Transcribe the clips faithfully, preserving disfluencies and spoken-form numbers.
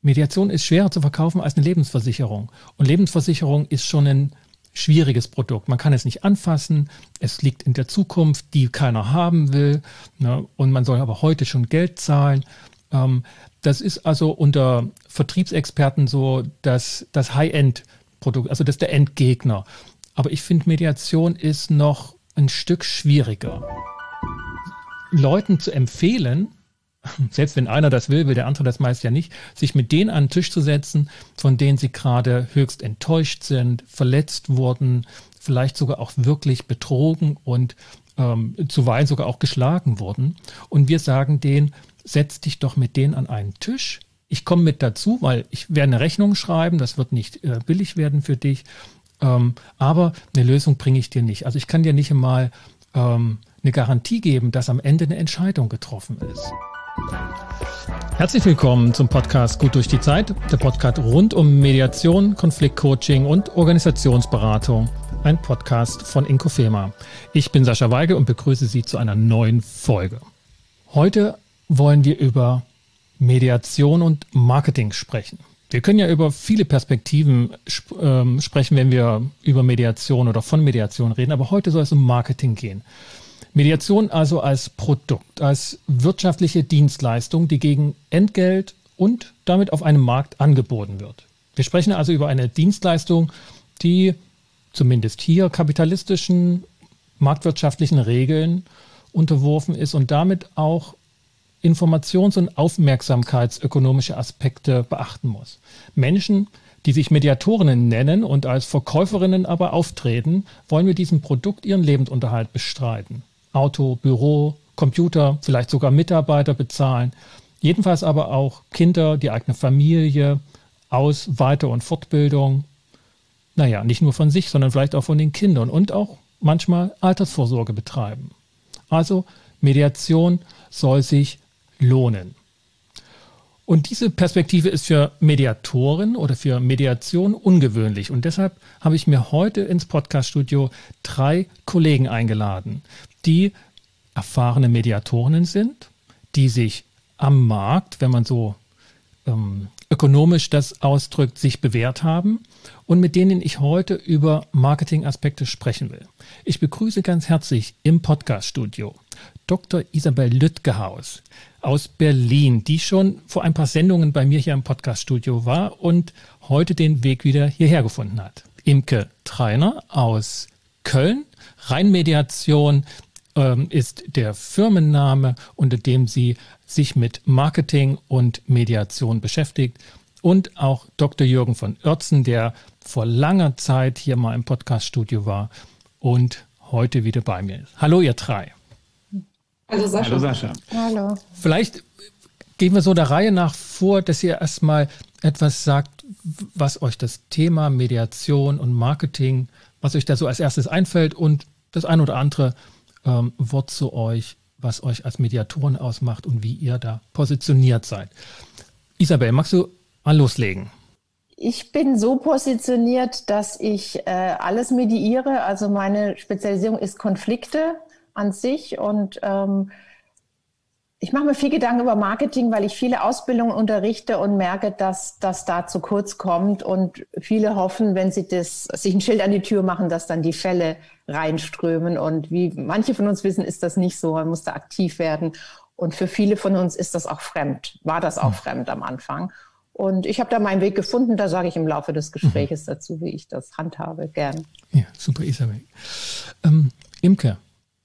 Mediation ist schwerer zu verkaufen als eine Lebensversicherung. Und Lebensversicherung ist schon ein schwieriges Produkt. Man kann es nicht anfassen. Es liegt in der Zukunft, die keiner haben will. Ne? Und man soll aber heute schon Geld zahlen. Ähm, das ist also unter Vertriebsexperten so das, das High-End-Produkt, also das ist der Endgegner. Aber ich finde, Mediation ist noch ein Stück schwieriger. Leuten zu empfehlen, selbst wenn einer das will, will der andere das meist ja nicht, sich mit denen an den Tisch zu setzen, von denen sie gerade höchst enttäuscht sind, verletzt wurden, vielleicht sogar auch wirklich betrogen und ähm, zuweilen sogar auch geschlagen wurden. Und wir sagen denen, setz dich doch mit denen an einen Tisch. Ich komme mit dazu, weil ich werde eine Rechnung schreiben, das wird nicht äh, billig werden für dich, ähm, aber eine Lösung bringe ich dir nicht. Also ich kann dir nicht einmal ähm, eine Garantie geben, dass am Ende eine Entscheidung getroffen ist. Herzlich willkommen zum Podcast Gut durch die Zeit, der Podcast rund um Mediation, Konfliktcoaching und Organisationsberatung, ein Podcast von Inkofema. Ich bin Sascha Weige und begrüße Sie zu einer neuen Folge. Heute wollen wir über Mediation und Marketing sprechen. Wir können ja über viele Perspektiven sp- ähm, sprechen, wenn wir über Mediation oder von Mediation reden, aber heute soll es um Marketing gehen. Mediation also als Produkt, als wirtschaftliche Dienstleistung, die gegen Entgelt und damit auf einem Markt angeboten wird. Wir sprechen also über eine Dienstleistung, die zumindest hier kapitalistischen, marktwirtschaftlichen Regeln unterworfen ist und damit auch informations- und aufmerksamkeitsökonomische Aspekte beachten muss. Menschen, die sich Mediatorinnen nennen und als Verkäuferinnen aber auftreten, wollen mit diesem Produkt ihren Lebensunterhalt bestreiten. Auto, Büro, Computer, vielleicht sogar Mitarbeiter bezahlen. Jedenfalls aber auch Kinder, die eigene Familie, Aus-, Weiter- und Fortbildung. Naja, nicht nur von sich, sondern vielleicht auch von den Kindern und auch manchmal Altersvorsorge betreiben. Also Mediation soll sich lohnen. Und diese Perspektive ist für Mediatoren oder für Mediation ungewöhnlich. Und deshalb habe ich mir heute ins Podcaststudio drei Kollegen eingeladen, die erfahrene Mediatorinnen sind, die sich am Markt, wenn man so ähm, ökonomisch das ausdrückt, sich bewährt haben und mit denen ich heute über Marketingaspekte sprechen will. Ich begrüße ganz herzlich im Podcaststudio Doktor Isabel Lütgehaus aus Berlin, die schon vor ein paar Sendungen bei mir hier im Podcaststudio war und heute den Weg wieder hierher gefunden hat. Imke Treiner aus Köln, Rheinmediation ähm, ist der Firmenname, unter dem sie sich mit Marketing und Mediation beschäftigt. Und auch Doktor Jürgen von Oertzen, der vor langer Zeit hier mal im Podcaststudio war und heute wieder bei mir ist. Hallo ihr drei. Hallo Sascha. Hallo Sascha. Hallo. Vielleicht gehen wir so der Reihe nach vor, dass ihr erstmal etwas sagt, was euch das Thema Mediation und Marketing, was euch da so als erstes einfällt und das ein oder andere ähm, Wort zu euch, was euch als Mediatoren ausmacht und wie ihr da positioniert seid. Isabel, magst du mal loslegen? Ich bin so positioniert, dass ich äh, alles mediiere. Also meine Spezialisierung ist Konflikte an sich und ähm, ich mache mir viel Gedanken über Marketing, weil ich viele Ausbildungen unterrichte und merke, dass das da zu kurz kommt und viele hoffen, wenn sie das, sich ein Schild an die Tür machen, dass dann die Fälle reinströmen und wie manche von uns wissen, ist das nicht so, man muss da aktiv werden und für viele von uns ist das auch fremd, war das auch fremd am Anfang und ich habe da meinen Weg gefunden, da sage ich im Laufe des Gesprächs dazu, wie ich das handhabe, gern. Ja, super Isabel. Ähm, Imke.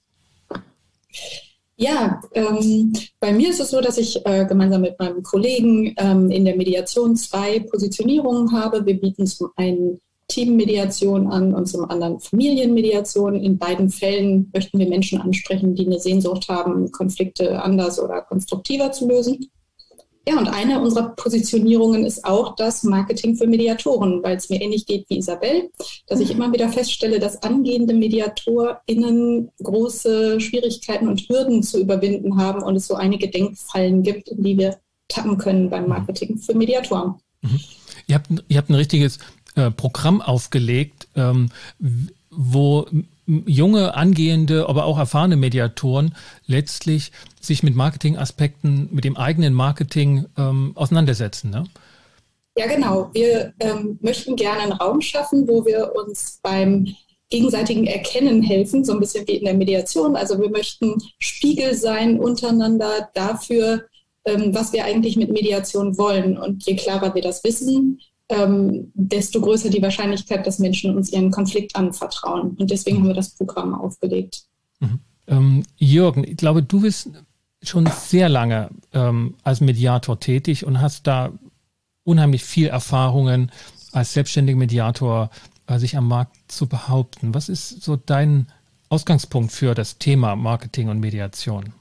Ja, ähm, bei mir ist es so, dass ich äh, gemeinsam mit meinem Kollegen ähm, in der Mediation zwei Positionierungen habe. Wir bieten zum einen Teammediation an und zum anderen Familienmediation. In beiden Fällen möchten wir Menschen ansprechen, die eine Sehnsucht haben, Konflikte anders oder konstruktiver zu lösen. Ja, und eine unserer Positionierungen ist auch das Marketing für Mediatoren, weil es mir ähnlich geht wie Isabel, dass ich immer wieder feststelle, dass angehende MediatorInnen große Schwierigkeiten und Hürden zu überwinden haben und es so einige Denkfallen gibt, in die wir tappen können beim Marketing für Mediatoren. Mhm. Ihr habt, ihr habt ein richtiges äh, Programm aufgelegt, ähm, wo junge, angehende, aber auch erfahrene Mediatoren letztlich sich mit Marketingaspekten, mit dem eigenen Marketing ähm, auseinandersetzen. Ne? Ja, genau. Wir ähm, möchten gerne einen Raum schaffen, wo wir uns beim gegenseitigen Erkennen helfen, so ein bisschen wie in der Mediation. Also wir möchten Spiegel sein untereinander dafür, ähm, was wir eigentlich mit Mediation wollen. Und je klarer wir das wissen, ähm, desto größer die Wahrscheinlichkeit, dass Menschen uns ihren Konflikt anvertrauen. Und deswegen haben wir das Programm aufgelegt. Mhm. Ähm, Jürgen, ich glaube, du bist schon sehr lange ähm, als Mediator tätig und hast da unheimlich viel Erfahrungen als selbstständiger Mediator, äh, sich am Markt zu behaupten. Was ist so dein Ausgangspunkt für das Thema Marketing und Mediation?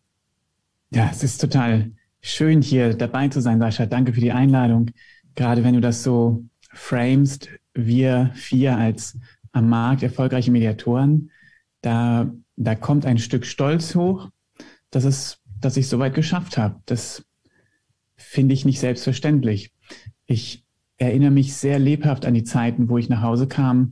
Ja, es ist total schön, hier dabei zu sein, Sascha. Danke für die Einladung. Gerade wenn du das so framest, wir vier als am Markt erfolgreiche Mediatoren, da, da kommt ein Stück Stolz hoch, dass, es, dass ich es so weit geschafft habe. Das finde ich nicht selbstverständlich. Ich erinnere mich sehr lebhaft an die Zeiten, wo ich nach Hause kam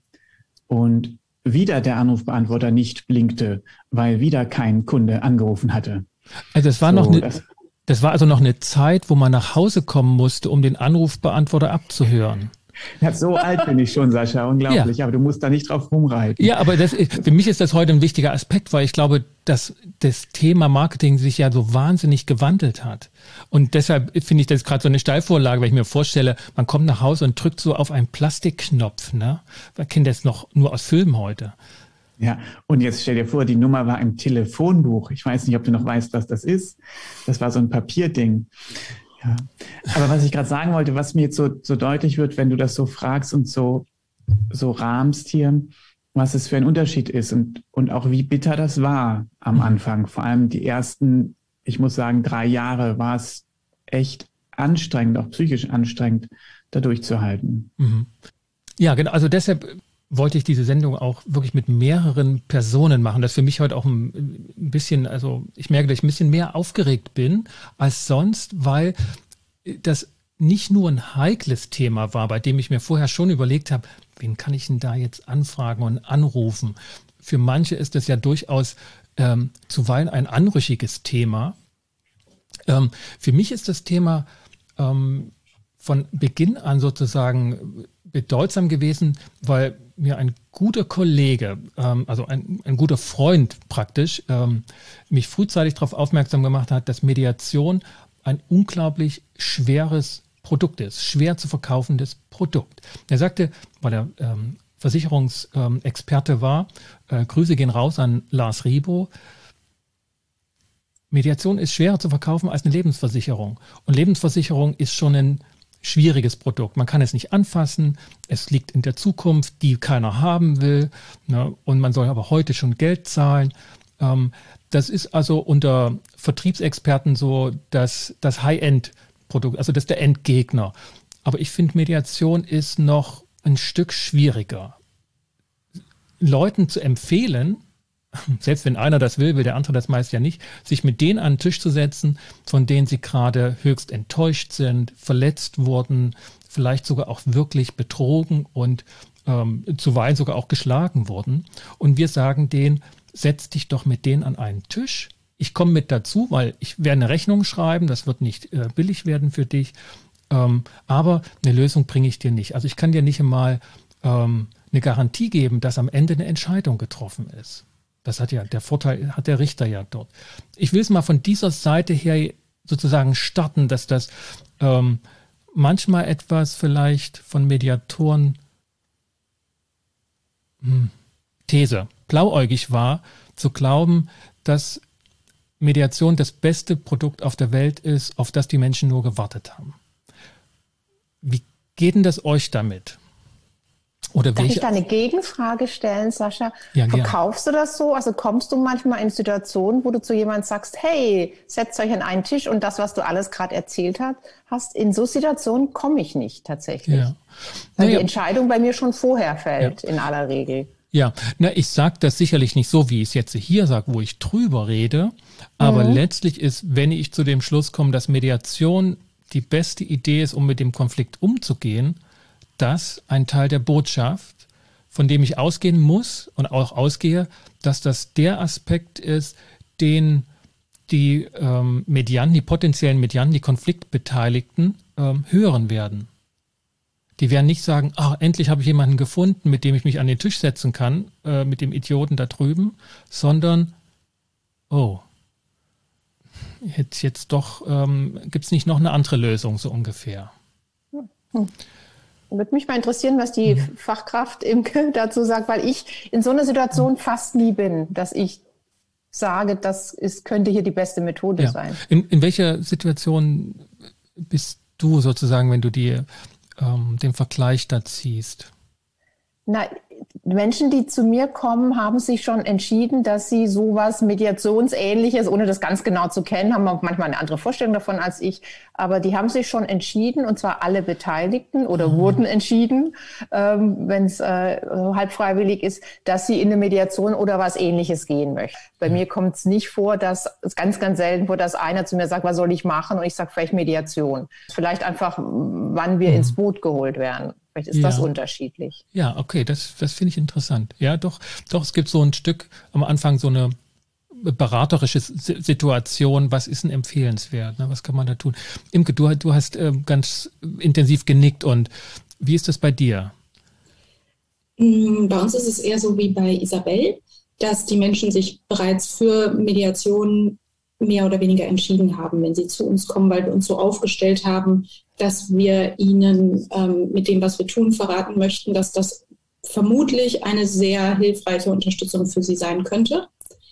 und wieder der Anrufbeantworter nicht blinkte, weil wieder kein Kunde angerufen hatte. Also das war So, noch eine, das, das war also noch eine Zeit, wo man nach Hause kommen musste, um den Anrufbeantworter abzuhören. ja, so alt bin ich schon, Sascha, unglaublich, ja. Aber du musst da nicht drauf rumreiten. Ja, aber das, für mich ist das heute ein wichtiger Aspekt, weil ich glaube, dass das Thema Marketing sich ja so wahnsinnig gewandelt hat. Und deshalb finde ich das gerade so eine Steilvorlage, weil ich mir vorstelle, man kommt nach Hause und drückt so auf einen Plastikknopf. Ne? Man kennt das noch nur aus Filmen heute. Ja, und jetzt stell dir vor, die Nummer war im Telefonbuch. Ich weiß nicht, ob du noch weißt, was das ist. Das war so ein Papierding. Ja. Aber was ich gerade sagen wollte, was mir jetzt so, so deutlich wird, wenn du das so fragst und so, so rahmst hier, was es für ein Unterschied ist und, und auch wie bitter das war am Anfang. Vor allem die ersten, ich muss sagen, drei Jahre war es echt anstrengend, auch psychisch anstrengend, da durchzuhalten. Mhm. Ja, genau. Also deshalb wollte ich diese Sendung auch wirklich mit mehreren Personen machen. Das ist für mich heute auch ein bisschen, also ich merke, dass ich ein bisschen mehr aufgeregt bin als sonst, weil das nicht nur ein heikles Thema war, bei dem ich mir vorher schon überlegt habe, wen kann ich denn da jetzt anfragen und anrufen? Für manche ist das ja durchaus ähm, zuweilen ein anrüchiges Thema. Ähm, für mich ist das Thema ähm, von Beginn an sozusagen bedeutsam gewesen, weil mir ein guter Kollege, ähm, also ein, ein guter Freund praktisch, ähm, mich frühzeitig darauf aufmerksam gemacht hat, dass Mediation ein unglaublich schweres Produkt ist, schwer zu verkaufendes Produkt. Er sagte, weil er ähm, Versicherungsexperte ähm, war, äh, Grüße gehen raus an Lars Ribo, Mediation ist schwerer zu verkaufen als eine Lebensversicherung. Und Lebensversicherung ist schon ein schwieriges Produkt. Man kann es nicht anfassen, es liegt in der Zukunft, die keiner haben will, ne? Und man soll aber heute schon Geld zahlen. Ähm, das ist also unter Vertriebsexperten so das, das High-End-Produkt, also das ist der Endgegner. Aber ich finde, Mediation ist noch ein Stück schwieriger. Leuten zu empfehlen, selbst wenn einer das will, will der andere das meist ja nicht, sich mit denen an den Tisch zu setzen, von denen sie gerade höchst enttäuscht sind, verletzt wurden, vielleicht sogar auch wirklich betrogen und ähm, zuweilen sogar auch geschlagen wurden. Und wir sagen denen, setz dich doch mit denen an einen Tisch. Ich komme mit dazu, weil ich werde eine Rechnung schreiben, das wird nicht äh, billig werden für dich, ähm, aber eine Lösung bringe ich dir nicht. Also ich kann dir nicht einmal ähm, eine Garantie geben, dass am Ende eine Entscheidung getroffen ist. Das hat ja, der Vorteil hat der Richter ja dort. Ich will es mal von dieser Seite her sozusagen starten, dass das ähm, manchmal etwas vielleicht von Mediatoren hm, These, blauäugig war, zu glauben, dass Mediation das beste Produkt auf der Welt ist, auf das die Menschen nur gewartet haben. Wie geht denn das euch damit? Oder Darf welche? ich da eine Gegenfrage stellen, Sascha? Ja, Verkaufst du das so? Also kommst du manchmal in Situationen, wo du zu jemandem sagst, hey, setzt euch an einen Tisch und das, was du alles gerade erzählt hast, in so Situationen komme ich nicht tatsächlich. Ja. Weil naja. die Entscheidung bei mir schon vorher fällt, ja. in aller Regel. Ja, na, ich sage das sicherlich nicht so, wie ich es jetzt hier sage, wo ich drüber rede, aber mhm. letztlich ist, wenn ich zu dem Schluss komme, dass Mediation die beste Idee ist, um mit dem Konflikt umzugehen, das ein Teil der Botschaft, von dem ich ausgehen muss und auch ausgehe, dass das der Aspekt ist, den die ähm, Medianten, die potenziellen Medianten, die Konfliktbeteiligten ähm, hören werden. Die werden nicht sagen, ach, endlich habe ich jemanden gefunden, mit dem ich mich an den Tisch setzen kann, äh, mit dem Idioten da drüben, sondern, oh, jetzt, jetzt doch, ähm, gibt es nicht noch eine andere Lösung, so ungefähr. Hm. Würde mich mal interessieren, was die mhm. Fachkraft Imke dazu sagt, weil ich in so einer Situation fast nie bin, dass ich sage, das ist, könnte hier die beste Methode ja. sein. In, in welcher Situation bist du sozusagen, wenn du dir ähm, den Vergleich da ziehst? Na, Menschen, die zu mir kommen, haben sich schon entschieden, dass sie sowas Mediationsähnliches, ohne das ganz genau zu kennen, haben auch manchmal eine andere Vorstellung davon als ich, aber die haben sich schon entschieden, und zwar alle Beteiligten oder mhm. wurden entschieden, ähm, wenn es äh, halb freiwillig ist, dass sie in eine Mediation oder was Ähnliches gehen möchten. Bei mhm. mir kommt es nicht vor, dass es ganz, ganz selten vor, dass einer zu mir sagt, was soll ich machen? Und ich sage vielleicht Mediation. Vielleicht einfach, wann wir mhm. ins Boot geholt werden. Vielleicht ist ja. das unterschiedlich. Ja, okay, das, das finde ich interessant. Ja, doch, doch, es gibt so ein Stück am Anfang so eine beraterische Situation. Was ist denn empfehlenswert? Ne? Was kann man da tun? Imke, du, du hast äh, ganz intensiv genickt. Und wie ist das bei dir? Bei uns ist es eher so wie bei Isabel, dass die Menschen sich bereits für Mediation mehr oder weniger entschieden haben, wenn sie zu uns kommen, weil wir uns so aufgestellt haben, dass wir ihnen ähm, mit dem, was wir tun, verraten möchten, dass das vermutlich eine sehr hilfreiche Unterstützung für sie sein könnte.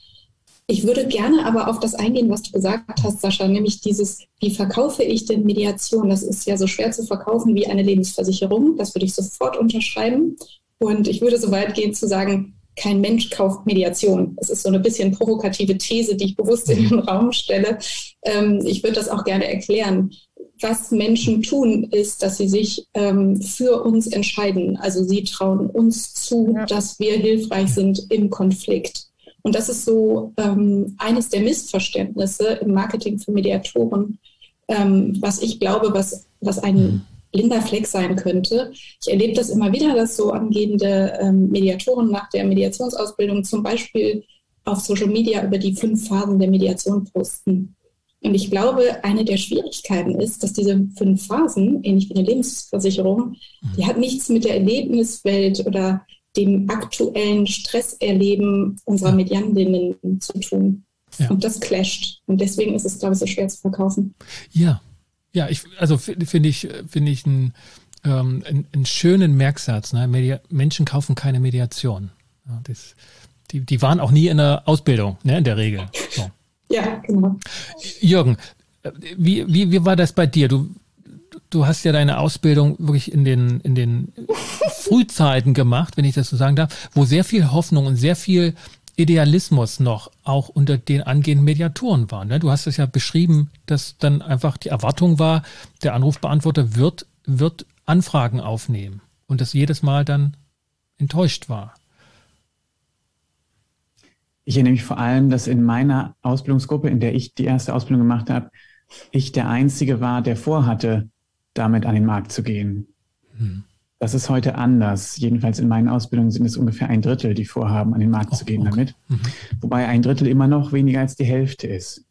Ich würde gerne aber auf das eingehen, was du gesagt hast, Sascha, nämlich dieses, wie verkaufe ich denn Mediation? Das ist ja so schwer zu verkaufen wie eine Lebensversicherung. Das würde ich sofort unterschreiben. Und ich würde so weit gehen zu sagen, kein Mensch kauft Mediation. Das ist so eine bisschen provokative These, die ich bewusst in den Raum stelle. Ähm, ich würde das auch gerne erklären. Was Menschen tun, ist, dass sie sich ähm, für uns entscheiden. Also sie trauen uns zu, ja. dass wir hilfreich sind im Konflikt. Und das ist so ähm, eines der Missverständnisse im Marketing für Mediatoren, ähm, was ich glaube, was, was ein blinder Fleck sein könnte. Ich erlebe das immer wieder, dass so angehende ähm, Mediatoren nach der Mediationsausbildung zum Beispiel auf Social Media über die fünf Phasen der Mediation posten. Und ich glaube, eine der Schwierigkeiten ist, dass diese fünf Phasen, ähnlich wie eine Lebensversicherung, die hat nichts mit der Erlebniswelt oder dem aktuellen Stresserleben unserer Mediantinnen zu tun. Ja. Und das clasht. Und deswegen ist es, glaube ich, so schwer zu verkaufen. Ja. Ja, ich, also finde ich, finde ich einen, ähm, einen, einen schönen Merksatz. Ne? Media, Menschen kaufen keine Mediation. Ja, das, die, die waren auch nie in der Ausbildung, ne, in der Regel. So. Ja, genau. Jürgen, wie, wie, wie war das bei dir? Du, du hast ja deine Ausbildung wirklich in den, in den Frühzeiten gemacht, wenn ich das so sagen darf, wo sehr viel Hoffnung und sehr viel Idealismus noch auch unter den angehenden Mediatoren war. Ne? Du hast es ja beschrieben, dass dann einfach die Erwartung war, der Anrufbeantworter wird, wird Anfragen aufnehmen und dass jedes Mal dann enttäuscht war. Ich erinnere mich vor allem, dass in meiner Ausbildungsgruppe, in der ich die erste Ausbildung gemacht habe, ich der Einzige war, der vorhatte, damit an den Markt zu gehen. Hm. Das ist heute anders. Jedenfalls in meinen Ausbildungen sind es ungefähr ein Drittel, die vorhaben, an den Markt oh, zu gehen okay. damit. Mhm. Wobei ein Drittel immer noch weniger als die Hälfte ist.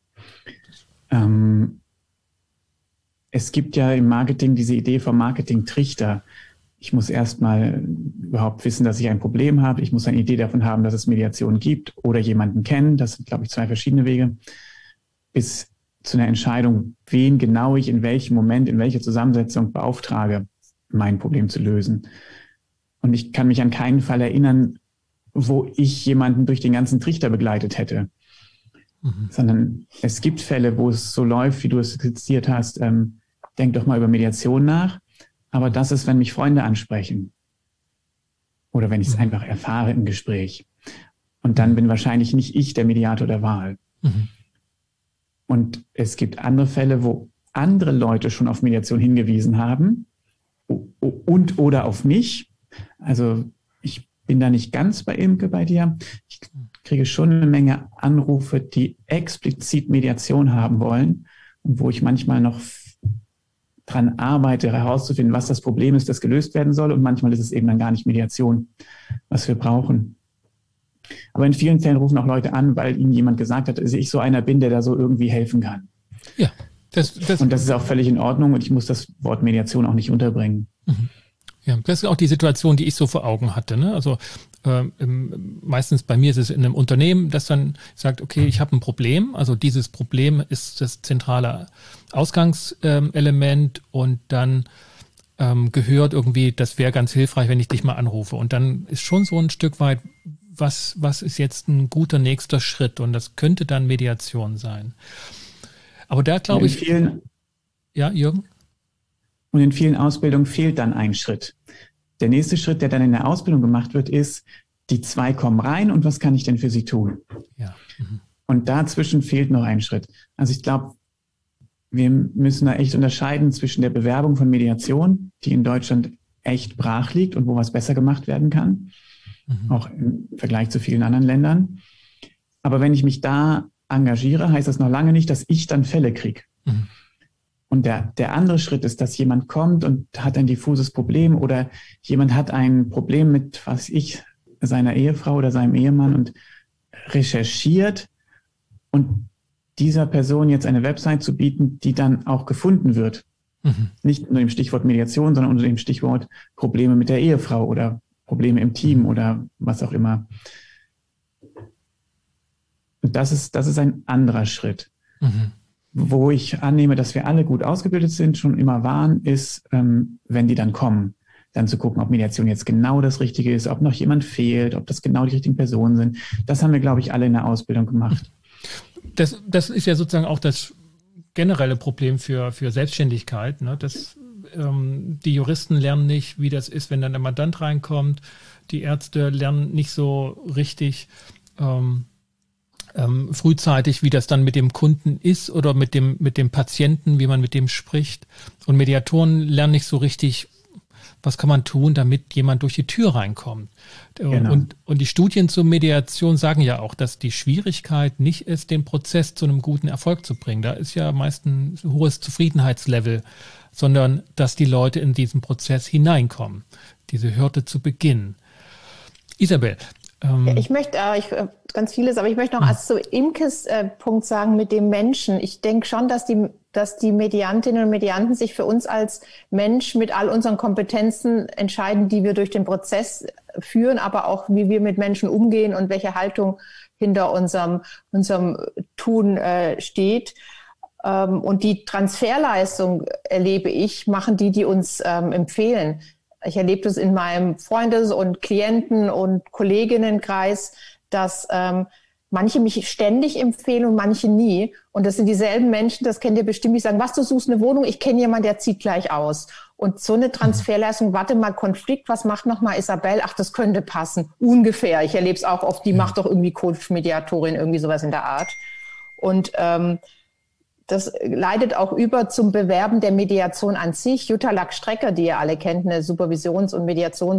Ähm, es gibt ja im Marketing diese Idee vom Marketing-Trichter. Ich muss erstmal überhaupt wissen, dass ich ein Problem habe. Ich muss eine Idee davon haben, dass es Mediation gibt oder jemanden kennen. Das sind, glaube ich, zwei verschiedene Wege. Bis zu einer Entscheidung, wen genau ich in welchem Moment, in welcher Zusammensetzung beauftrage, mein Problem zu lösen. Und ich kann mich an keinen Fall erinnern, wo ich jemanden durch den ganzen Trichter begleitet hätte. Mhm. Sondern es gibt Fälle, wo es so läuft, wie du es skizziert hast, ähm, denk doch mal über Mediation nach. Aber das ist, wenn mich Freunde ansprechen. Oder wenn ich es mhm. einfach erfahre im Gespräch. Und dann bin wahrscheinlich nicht ich der Mediator der Wahl. Mhm. Und es gibt andere Fälle, wo andere Leute schon auf Mediation hingewiesen haben, und oder auf mich. Also ich bin da nicht ganz bei Imke bei dir. Ich kriege schon eine Menge Anrufe, die explizit Mediation haben wollen und wo ich manchmal noch dran arbeite, herauszufinden, was das Problem ist, das gelöst werden soll. Und manchmal ist es eben dann gar nicht Mediation, was wir brauchen. Aber in vielen Fällen rufen auch Leute an, weil ihnen jemand gesagt hat, dass ich so einer bin, der da so irgendwie helfen kann. Ja. Das, das, und das ist auch völlig in Ordnung und ich muss das Wort Mediation auch nicht unterbringen. Mhm. Ja, das ist auch die Situation, die ich so vor Augen hatte. Ne? Also äh, meistens bei mir ist es in einem Unternehmen, das dann sagt, okay, ich habe ein Problem. Also dieses Problem ist das zentrale Ausgangselement und dann ähm, gehört irgendwie, das wäre ganz hilfreich, wenn ich dich mal anrufe. Und dann ist schon so ein Stück weit, was, was ist jetzt ein guter nächster Schritt? Und das könnte dann Mediation sein. Aber da glaube ich... Vielen, ja, Jürgen? Und in vielen Ausbildungen fehlt dann ein Schritt. Der nächste Schritt, der dann in der Ausbildung gemacht wird, ist, die zwei kommen rein und was kann ich denn für sie tun? Ja. Mhm. Und dazwischen fehlt noch ein Schritt. Also ich glaube, wir müssen da echt unterscheiden zwischen der Bewerbung von Mediation, die in Deutschland echt brach liegt und wo was besser gemacht werden kann, mhm. auch im Vergleich zu vielen anderen Ländern. Aber wenn ich mich da engagiere, heißt das noch lange nicht, dass ich dann Fälle kriege. Mhm. Und der, der andere Schritt ist, dass jemand kommt und hat ein diffuses Problem oder jemand hat ein Problem mit, was ich, seiner Ehefrau oder seinem Ehemann und recherchiert und dieser Person jetzt eine Website zu bieten, die dann auch gefunden wird. Mhm. Nicht unter dem Stichwort Mediation, sondern unter dem Stichwort Probleme mit der Ehefrau oder Probleme im Team oder was auch immer. Und das ist, das ist ein anderer Schritt. Mhm. Wo ich annehme, dass wir alle gut ausgebildet sind, schon immer waren, ist, ähm, wenn die dann kommen, dann zu gucken, ob Mediation jetzt genau das Richtige ist, ob noch jemand fehlt, ob das genau die richtigen Personen sind. Das haben wir, glaube ich, alle in der Ausbildung gemacht. Das, das ist ja sozusagen auch das generelle Problem für, für Selbstständigkeit, ne? Das, ähm, die Juristen lernen nicht, wie das ist, wenn dann der Mandant reinkommt. Die Ärzte lernen nicht so richtig, ähm, Ähm, frühzeitig, wie das dann mit dem Kunden ist oder mit dem, mit dem Patienten, wie man mit dem spricht. Und Mediatoren lernen nicht so richtig, was kann man tun, damit jemand durch die Tür reinkommt. Genau. Und, und die Studien zur Mediation sagen ja auch, dass die Schwierigkeit nicht ist, den Prozess zu einem guten Erfolg zu bringen. Da ist ja meist ein hohes Zufriedenheitslevel, sondern dass die Leute in diesen Prozess hineinkommen, diese Hürde zu Beginn. Isabel, Ja, ich möchte äh, ich, ganz vieles, aber ich möchte noch als zu Imkes äh, Punkt sagen mit dem Menschen. Ich denke schon, dass die, dass die Mediantinnen und Medianten sich für uns als Mensch mit all unseren Kompetenzen entscheiden, die wir durch den Prozess führen, aber auch wie wir mit Menschen umgehen und welche Haltung hinter unserem, unserem Tun äh, steht. Ähm, und die Transferleistung, erlebe ich, machen die, die uns ähm, empfehlen. Ich erlebe das in meinem Freundes- und Klienten- und Kolleginnenkreis, dass ähm, manche mich ständig empfehlen und manche nie. Und das sind dieselben Menschen, das kennt ihr bestimmt, die sagen, was, du suchst eine Wohnung? Ich kenne jemanden, der zieht gleich aus. Und so eine Transferleistung, warte mal, Konflikt, was macht nochmal Isabel? Ach, das könnte passen. Ungefähr. Ich erlebe es auch oft, die macht doch irgendwie Coach, Mediatorin, irgendwie sowas in der Art. Und ähm, das leitet auch über zum Bewerben der Mediation an sich. Jutta Lack-Strecker, die ihr alle kennt, eine Supervisions- und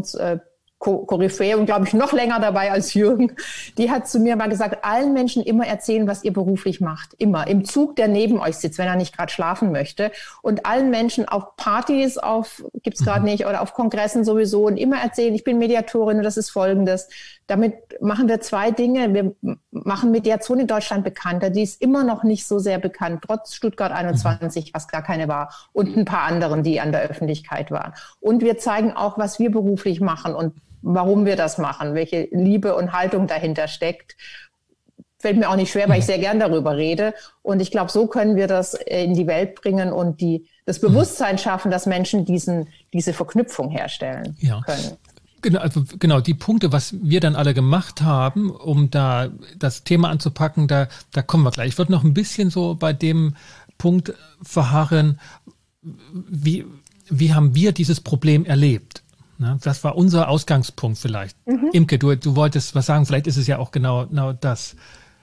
Mediations-Koryphäe und glaube ich noch länger dabei als Jürgen, die hat zu mir mal gesagt, allen Menschen immer erzählen, was ihr beruflich macht. Immer. Im Zug, der neben euch sitzt, wenn er nicht gerade schlafen möchte. Und allen Menschen auf Partys, auf gibt's gerade nicht, oder auf Kongressen sowieso und immer erzählen, ich bin Mediatorin und das ist Folgendes. Damit machen wir zwei Dinge. Wir machen Mediation in Deutschland bekannter. Die ist immer noch nicht so sehr bekannt, trotz Stuttgart einundzwanzig, was gar keine war, und ein paar anderen, die an der Öffentlichkeit waren. Und wir zeigen auch, was wir beruflich machen und warum wir das machen, welche Liebe und Haltung dahinter steckt. Fällt mir auch nicht schwer, weil ich sehr gern darüber rede. Und ich glaube, so können wir das in die Welt bringen und die, das Bewusstsein schaffen, dass Menschen diesen, diese Verknüpfung herstellen ja. können. Genau, also genau die Punkte, was wir dann alle gemacht haben, um da das Thema anzupacken, da, da kommen wir gleich. Ich würde noch ein bisschen so bei dem Punkt verharren, wie, wie haben wir dieses Problem erlebt? Ne? Das war unser Ausgangspunkt vielleicht. Mhm. Imke, du, du wolltest was sagen, vielleicht ist es ja auch genau, genau das.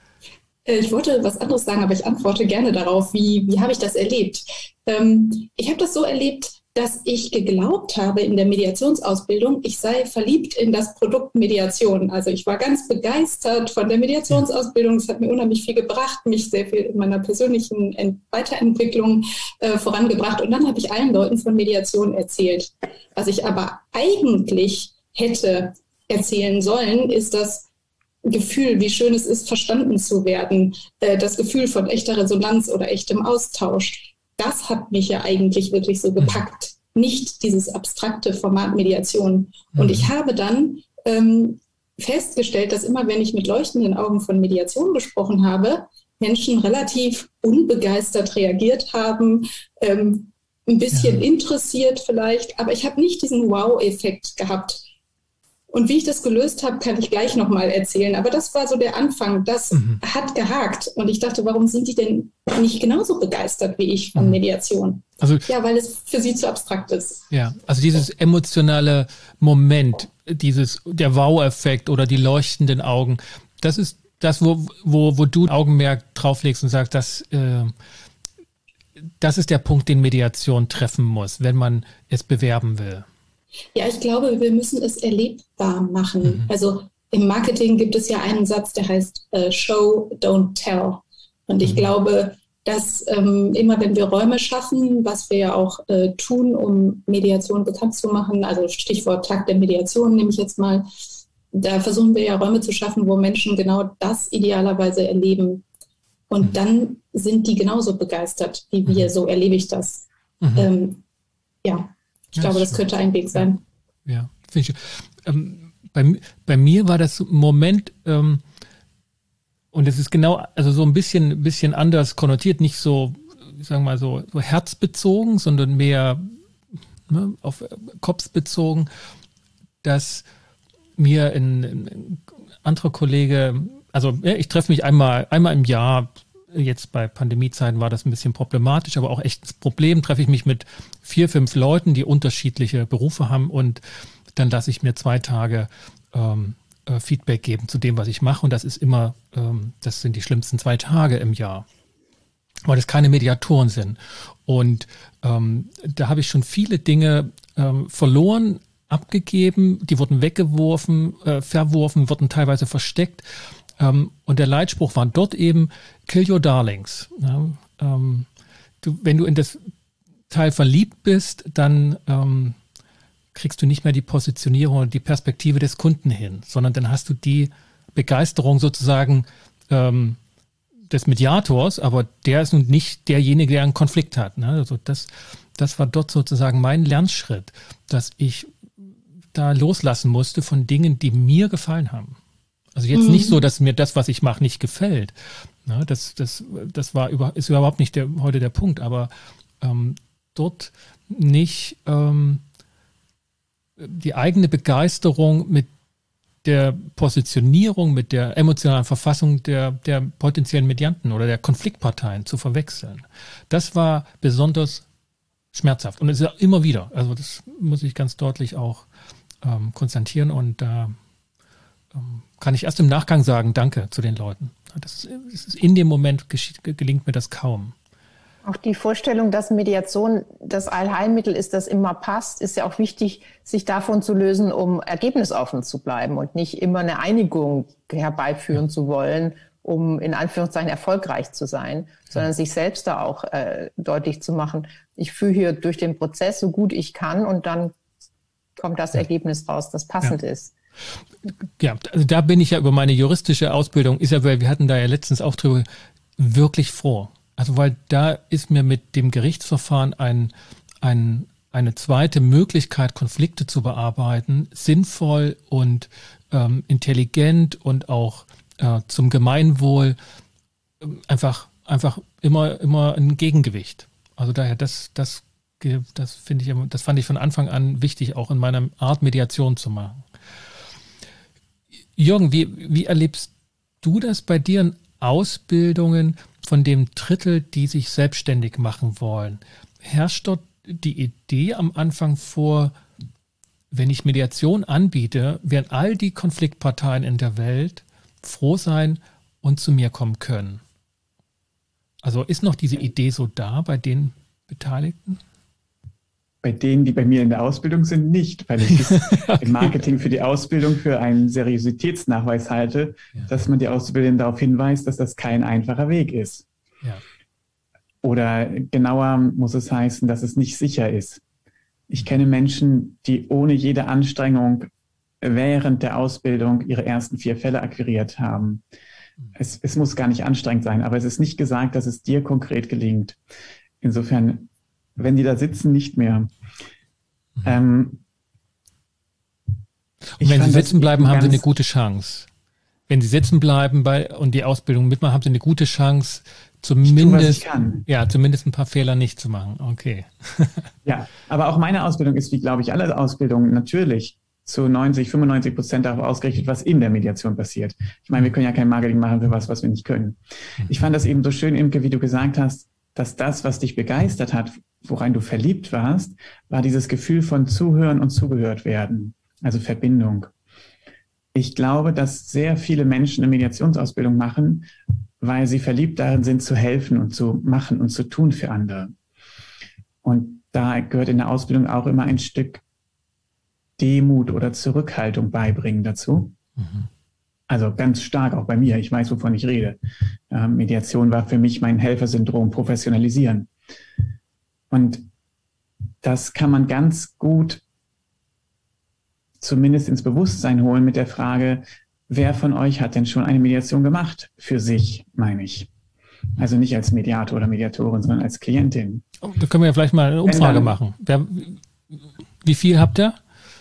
Ich wollte was anderes sagen, aber ich antworte gerne darauf, wie, wie habe ich das erlebt? Ähm, ich habe das so erlebt, dass ich geglaubt habe in der Mediationsausbildung, ich sei verliebt in das Produkt Mediation. Also ich war ganz begeistert von der Mediationsausbildung. Es hat mir unheimlich viel gebracht, mich sehr viel in meiner persönlichen Ent- Weiterentwicklung äh, vorangebracht. Und dann habe ich allen Leuten von Mediation erzählt. Was ich aber eigentlich hätte erzählen sollen, ist das Gefühl, wie schön es ist, verstanden zu werden. Äh, das Gefühl von echter Resonanz oder echtem Austausch. das hat mich ja eigentlich wirklich so gepackt, nicht dieses abstrakte Format Mediation. Und ich habe dann ähm, festgestellt, dass immer, wenn ich mit leuchtenden Augen von Mediation gesprochen habe, Menschen relativ unbegeistert reagiert haben, ähm, ein bisschen ja. interessiert vielleicht, aber ich habe nicht diesen Wow-Effekt gehabt. Und wie ich das gelöst habe, kann ich gleich nochmal erzählen. Aber das war so der Anfang. Das mhm. hat gehakt. Und ich dachte, warum sind die denn nicht genauso begeistert wie ich von mhm. Mediation? Also, ja, weil es für sie zu abstrakt ist. Ja, also dieses emotionale Moment, dieses, der Wow-Effekt oder die leuchtenden Augen, das ist das, wo, wo, wo du Augenmerk drauflegst und sagst, das, äh, das ist der Punkt, den Mediation treffen muss, wenn man es bewerben will. Ja, ich glaube, wir müssen es erlebbar machen. Mhm. Also im Marketing gibt es ja einen Satz, der heißt äh, Show, don't tell. Und ich mhm. glaube, dass ähm, immer, wenn wir Räume schaffen, was wir ja auch äh, tun, um Mediation bekannt zu machen, also Stichwort Tag der Mediation nehme ich jetzt mal, da versuchen wir ja Räume zu schaffen, wo Menschen genau das idealerweise erleben. Und mhm. dann sind die genauso begeistert wie wir, mhm. so erlebe ich das. Mhm. Ähm, ja. Ich ja, glaube, das könnte ein Weg sein. Ja, ja, finde ich. Ähm, bei, bei mir war das Moment, ähm, und es ist genau, also so ein bisschen, bisschen anders konnotiert, nicht so, sagen wir mal so, so herzbezogen, sondern mehr ne, auf Kopf bezogen, dass mir ein, ein anderer Kollege, also ja, ich treffe mich einmal, einmal im Jahr. Jetzt bei Pandemiezeiten war das ein bisschen problematisch, aber auch echt das Problem, treffe ich mich mit vier, fünf Leuten, die unterschiedliche Berufe haben und dann lasse ich mir zwei Tage ähm, äh, Feedback geben zu dem, was ich mache und das ist immer, ähm, das sind die schlimmsten zwei Tage im Jahr, weil das keine Mediatoren sind. Und ähm, da habe ich schon viele Dinge ähm, verloren, abgegeben, die wurden weggeworfen, äh, verworfen, wurden teilweise versteckt. Um, und der Leitspruch war dort eben, kill your darlings. Ja, um, du, wenn du in das Teil verliebt bist, dann um, kriegst du nicht mehr die Positionierung oder die Perspektive des Kunden hin, sondern dann hast du die Begeisterung sozusagen um, des Mediators, aber der ist nun nicht derjenige, der einen Konflikt hat. Ne? Also das, das war dort sozusagen mein Lernschritt, dass ich da loslassen musste von Dingen, die mir gefallen haben. Also jetzt mhm. nicht so, dass mir das, was ich mache, nicht gefällt. Na, das das, das war über, ist überhaupt nicht der, heute der Punkt, aber ähm, dort nicht ähm, die eigene Begeisterung mit der Positionierung, mit der emotionalen Verfassung der, der potenziellen Medianten oder der Konfliktparteien zu verwechseln. Das war besonders schmerzhaft und es ist ja immer wieder. Also das muss ich ganz deutlich auch ähm, konstatieren und da ähm, kann ich erst im Nachgang sagen, danke zu den Leuten. Das ist, in dem Moment geschieht, gelingt mir das kaum. Auch die Vorstellung, dass Mediation das Allheilmittel ist, das immer passt, ist ja auch wichtig, sich davon zu lösen, um ergebnisoffen zu bleiben und nicht immer eine Einigung herbeiführen ja. zu wollen, um in Anführungszeichen erfolgreich zu sein, sondern ja. sich selbst da auch äh, deutlich zu machen, ich führe hier durch den Prozess so gut ich kann und dann kommt das ja. Ergebnis raus, das passend ja. ist. Ja, also da bin ich ja über meine juristische Ausbildung, Isabel, wir hatten da ja letztens auch drüber, wirklich froh. Also weil da ist mir mit dem Gerichtsverfahren ein, ein, eine zweite Möglichkeit, Konflikte zu bearbeiten, sinnvoll und ähm, intelligent und auch äh, zum Gemeinwohl äh, einfach, einfach immer, immer ein Gegengewicht. Also daher, das, das, das finde ich, das fand ich von Anfang an wichtig, auch in meiner Art Mediation zu machen. Jürgen, wie, wie erlebst du das bei dir in Ausbildungen von dem Drittel, die sich selbstständig machen wollen? Herrscht dort die Idee am Anfang vor, wenn ich Mediation anbiete, werden all die Konfliktparteien in der Welt froh sein und zu mir kommen können? Also ist noch diese Idee so da bei den Beteiligten? Bei denen, die bei mir in der Ausbildung sind, nicht, weil ich es okay. im Marketing für die Ausbildung für einen Seriositätsnachweis halte, ja. dass man die Auszubildenden darauf hinweist, dass das kein einfacher Weg ist. Ja. Oder genauer muss es heißen, dass es nicht sicher ist. Ich kenne Menschen, die ohne jede Anstrengung während der Ausbildung ihre ersten vier Fälle akquiriert haben. Es, es muss gar nicht anstrengend sein, aber es ist nicht gesagt, dass es dir konkret gelingt. insofern, wenn die da sitzen, nicht mehr. Mhm. Ähm, und wenn Sie sitzen bleiben, haben Sie eine gute Chance. Wenn Sie sitzen bleiben bei, und die Ausbildung mitmachen, haben Sie eine gute Chance, zumindest, ich tue, was ich kann. Ja, zumindest ein paar Fehler nicht zu machen. Okay. Ja, aber auch meine Ausbildung ist, wie glaube ich, alle Ausbildungen natürlich zu neunzig, fünfundneunzig Prozent darauf ausgerichtet, was in der Mediation passiert. Ich meine, wir können ja kein Marketing machen für was, was wir nicht können. Ich fand das eben so schön, Imke, wie du gesagt hast, dass das, was dich begeistert hat, woran du verliebt warst, war dieses Gefühl von Zuhören und zugehört werden, also Verbindung. Ich glaube, dass sehr viele Menschen eine Mediationsausbildung machen, weil sie verliebt darin sind, zu helfen und zu machen und zu tun für andere. Und da gehört in der Ausbildung auch immer ein Stück Demut oder Zurückhaltung beibringen dazu. Mhm. Also ganz stark auch bei mir. Ich weiß, wovon ich rede. Äh, Mediation war für mich mein Helfersyndrom, professionalisieren. Und das kann man ganz gut zumindest ins Bewusstsein holen mit der Frage, wer von euch hat denn schon eine Mediation gemacht? Für sich, meine ich. Also nicht als Mediator oder Mediatorin, sondern als Klientin. Oh, da können wir ja vielleicht mal eine Umfrage dann, machen. Wer, wie viel habt ihr?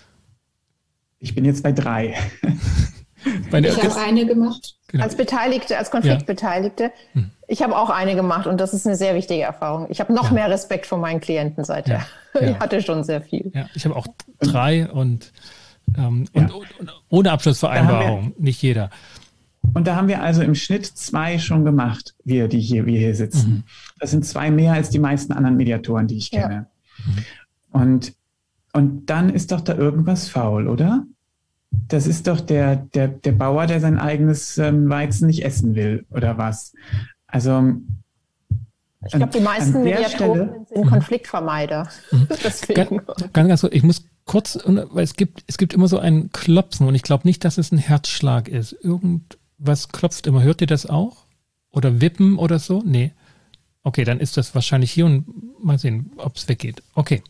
Ich bin jetzt bei drei. Bei ich habe eine gemacht. Genau. Als Beteiligte, als Konfliktbeteiligte. Ja. Ich habe auch eine gemacht und das ist eine sehr wichtige Erfahrung. Ich habe noch ja. mehr Respekt vor meinen Klienten seither. Ja. Ja. Ich hatte schon sehr viel. Ja, ich habe auch drei und, ähm, ja. und, und, und ohne Abschlussvereinbarung, wir, nicht jeder. Und da haben wir also im Schnitt zwei schon gemacht, wir, die hier, wir hier sitzen. Mhm. Das sind zwei mehr als die meisten anderen Mediatoren, die ich kenne. Ja. Mhm. Und, und dann ist doch da irgendwas faul, oder? Das ist doch der, der, der Bauer, der sein eigenes ähm, Weizen nicht essen will, oder was? Also ich glaube, die meisten Mediatoren sind Konfliktvermeider. Mhm. Deswegen. Ganz, ganz kurz, ich muss kurz, weil es gibt, es gibt immer so ein Klopfen und ich glaube nicht, dass es ein Herzschlag ist. Irgendwas klopft immer. Hört ihr das auch? Oder wippen oder so? Nee. Okay, dann ist das wahrscheinlich hier und mal sehen, ob es weggeht. Okay.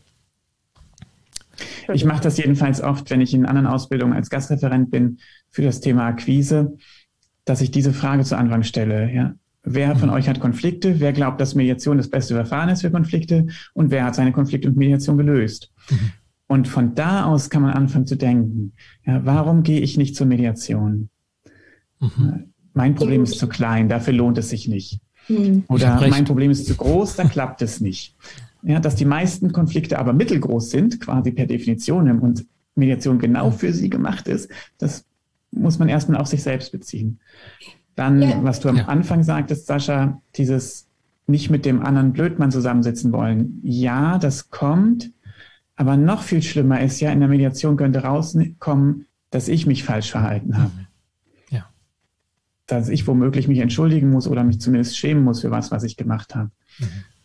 Ich mache das jedenfalls oft, wenn ich in anderen Ausbildungen als Gastreferent bin für das Thema Akquise, dass ich diese Frage zu Anfang stelle. Ja? Wer von mhm. euch hat Konflikte? Wer glaubt, dass Mediation das beste Verfahren ist für Konflikte? Und wer hat seine Konflikte mit Mediation gelöst? Mhm. Und von da aus kann man anfangen zu denken, ja, warum gehe ich nicht zur Mediation? Mhm. Mein Problem ist zu klein, dafür lohnt es sich nicht. Mhm. Oder mein Problem ist zu groß, dann klappt es nicht. Ja, dass die meisten Konflikte aber mittelgroß sind, quasi per Definition, und Mediation genau für sie gemacht ist, das muss man erstmal auf sich selbst beziehen. Dann, ja. was du am ja. Anfang sagtest, Sascha, dieses nicht mit dem anderen Blödmann zusammensitzen wollen. Ja, das kommt, aber noch viel schlimmer ist ja, in der Mediation könnte rauskommen, dass ich mich falsch verhalten habe. Ja. Dass ich womöglich mich entschuldigen muss oder mich zumindest schämen muss für was, was ich gemacht habe. Mhm.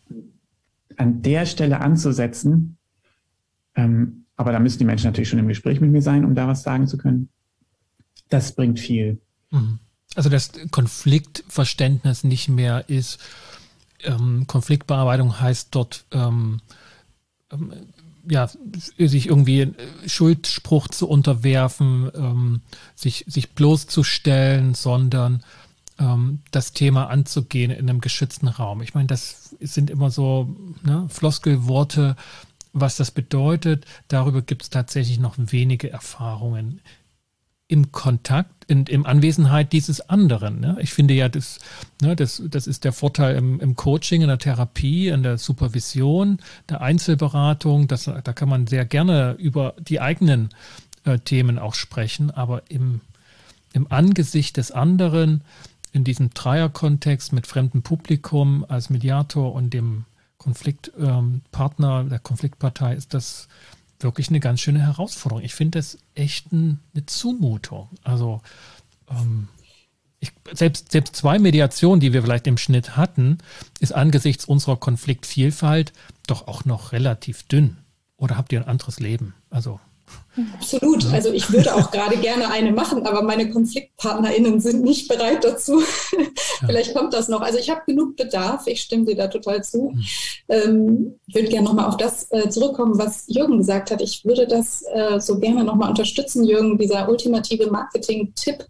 An der Stelle anzusetzen, ähm, aber da müssen die Menschen natürlich schon im Gespräch mit mir sein, um da was sagen zu können. Das bringt viel. Also das Konfliktverständnis nicht mehr ist, ähm, Konfliktbearbeitung heißt dort, ähm, ähm, ja, sich irgendwie Schuldspruch zu unterwerfen, ähm, sich, sich bloßzustellen, sondern das Thema anzugehen in einem geschützten Raum. Ich meine, das sind immer so ne, Floskelworte, was das bedeutet. Darüber gibt es tatsächlich noch wenige Erfahrungen im Kontakt, in, in Anwesenheit dieses anderen. Ne? Ich finde ja, das, ne, das, das ist der Vorteil im, im Coaching, in der Therapie, in der Supervision, der Einzelberatung. Das, da kann man sehr gerne über die eigenen äh, Themen auch sprechen, aber im, im Angesicht des anderen, in diesem Dreierkontext mit fremdem Publikum als Mediator und dem Konfliktpartner, ähm, der Konfliktpartei, ist das wirklich eine ganz schöne Herausforderung. Ich finde das echt ein, eine Zumutung. Also ähm, ich, selbst, selbst zwei Mediationen, die wir vielleicht im Schnitt hatten, ist angesichts unserer Konfliktvielfalt doch auch noch relativ dünn. Oder habt ihr ein anderes Leben? Also absolut. Also ich würde auch gerade gerne eine machen, aber meine KonfliktpartnerInnen sind nicht bereit dazu. Ja. Vielleicht kommt das noch. Also ich habe genug Bedarf. Ich stimme dir da total zu. Mhm. Ähm, ich würde gerne nochmal auf das äh, zurückkommen, was Jürgen gesagt hat. Ich würde das äh, so gerne nochmal unterstützen, Jürgen, dieser ultimative Marketing-Tipp,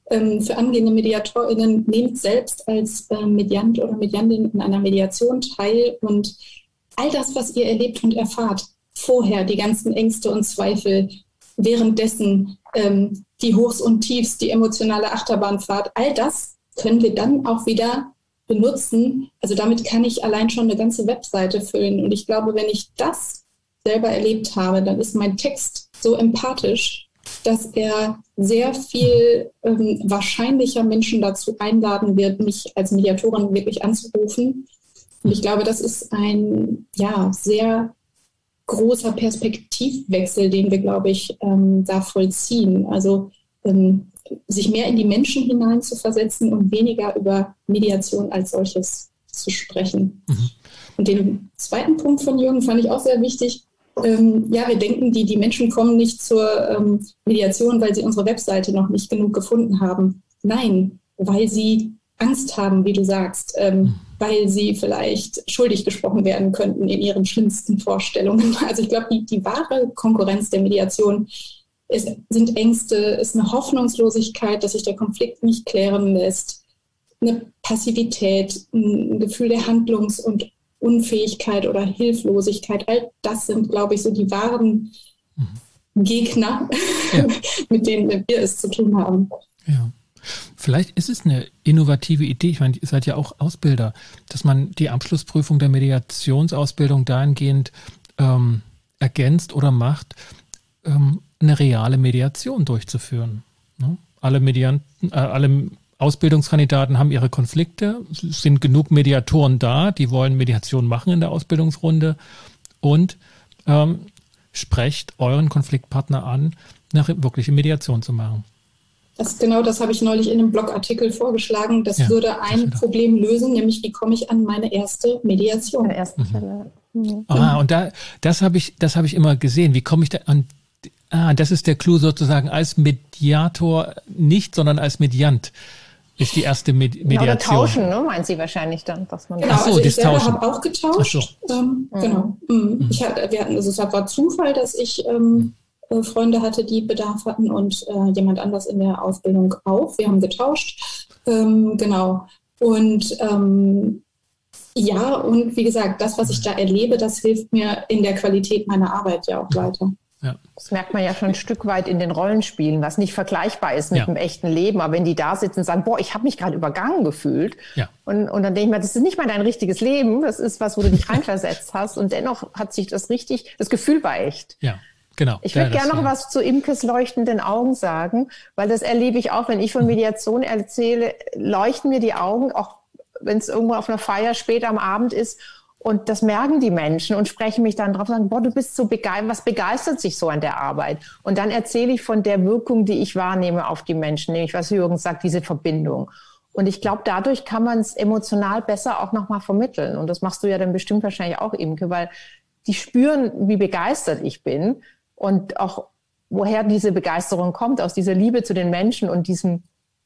ähm, für angehende MediatorInnen, nehmt selbst als äh, Mediant oder Mediantin in einer Mediation teil und all das, was ihr erlebt und erfahrt, vorher die ganzen Ängste und Zweifel, währenddessen ähm, die Hochs und Tiefs, die emotionale Achterbahnfahrt, all das können wir dann auch wieder benutzen. Also damit kann ich allein schon eine ganze Webseite füllen. Und ich glaube, wenn ich das selber erlebt habe, dann ist mein Text so empathisch, dass er sehr viel ähm, wahrscheinlicher Menschen dazu einladen wird, mich als Mediatorin wirklich anzurufen. Und ich glaube, das ist ein ja, sehr großer Perspektivwechsel, den wir, glaube ich, ähm, da vollziehen. Also ähm, sich mehr in die Menschen hinein zu versetzen und weniger über Mediation als solches zu sprechen. Mhm. Und den zweiten Punkt von Jürgen fand ich auch sehr wichtig. Ähm, ja, wir denken, die, die Menschen kommen nicht zur ähm, Mediation, weil sie unsere Webseite noch nicht genug gefunden haben. Nein, weil sie Angst haben, wie du sagst, ähm, mhm. weil sie vielleicht schuldig gesprochen werden könnten in ihren schlimmsten Vorstellungen. Also ich glaube, die, die wahre Konkurrenz der Mediation Es sind Ängste, ist eine Hoffnungslosigkeit, dass sich der Konflikt nicht klären lässt, eine Passivität, ein Gefühl der Handlungs- und Unfähigkeit oder Hilflosigkeit. All das sind, glaube ich, so die wahren mhm. Gegner, ja. mit denen wir es zu tun haben. Ja. Vielleicht ist es eine innovative Idee, ich meine, ihr seid ja auch Ausbilder, dass man die Abschlussprüfung der Mediationsausbildung dahingehend ähm, ergänzt oder macht, ähm, eine reale Mediation durchzuführen. Ne? Alle Medianten, äh, alle Ausbildungskandidaten haben ihre Konflikte, es sind genug Mediatoren da, die wollen Mediation machen in der Ausbildungsrunde und ähm, sprecht euren Konfliktpartner an, eine wirkliche Mediation zu machen. Das, genau das habe ich neulich in einem Blogartikel vorgeschlagen. Das ja, würde ein das Problem lösen, nämlich wie komme ich an meine erste Mediation. An der ersten Stelle. Mhm. Ah, und da, das habe ich, das habe ich immer gesehen. Wie komme ich da an? Ah, das ist der Clou sozusagen, als Mediator nicht, sondern als Mediant ist die erste Med- Mediation. Oder tauschen, ne, meint sie wahrscheinlich dann, dass man. Genau, Ach so, also ich das selber Tauschen. habe auch getauscht. Ach so. Ähm, mhm. Genau. Mhm. Ich hatte, wir hatten, also es war Zufall, dass ich ähm, äh, Freunde hatte, die Bedarf hatten und äh, jemand anders in der Ausbildung auch. Wir haben getauscht. Ähm, genau. Und ähm, ja, und wie gesagt, das, was ich da erlebe, das hilft mir in der Qualität meiner Arbeit ja auch weiter. Ja. Das merkt man ja schon ein Stück weit in den Rollenspielen, was nicht vergleichbar ist mit ja. dem echten Leben. Aber wenn die da sitzen und sagen, boah, ich habe mich gerade übergangen gefühlt. Ja. Und, und dann denke ich mir, das ist nicht mal dein richtiges Leben. Das ist was, wo du dich reinversetzt hast. Und dennoch hat sich das richtig, das Gefühl war echt. Ja, genau. Ich würde ja, gerne noch ja. was zu Imkes leuchtenden Augen sagen, weil das erlebe ich auch, wenn ich von Mediation erzähle, leuchten mir die Augen, auch wenn es irgendwo auf einer Feier spät am Abend ist. Und das merken die Menschen und sprechen mich dann drauf und sagen, boah, du bist so begeistert, was begeistert sich so an der Arbeit? Und dann erzähle ich von der Wirkung, die ich wahrnehme auf die Menschen, nämlich was Jürgen sagt, diese Verbindung. Und ich glaube, dadurch kann man es emotional besser auch nochmal vermitteln. Und das machst du ja dann bestimmt wahrscheinlich auch, Imke, weil die spüren, wie begeistert ich bin und auch woher diese Begeisterung kommt, aus dieser Liebe zu den Menschen und diesem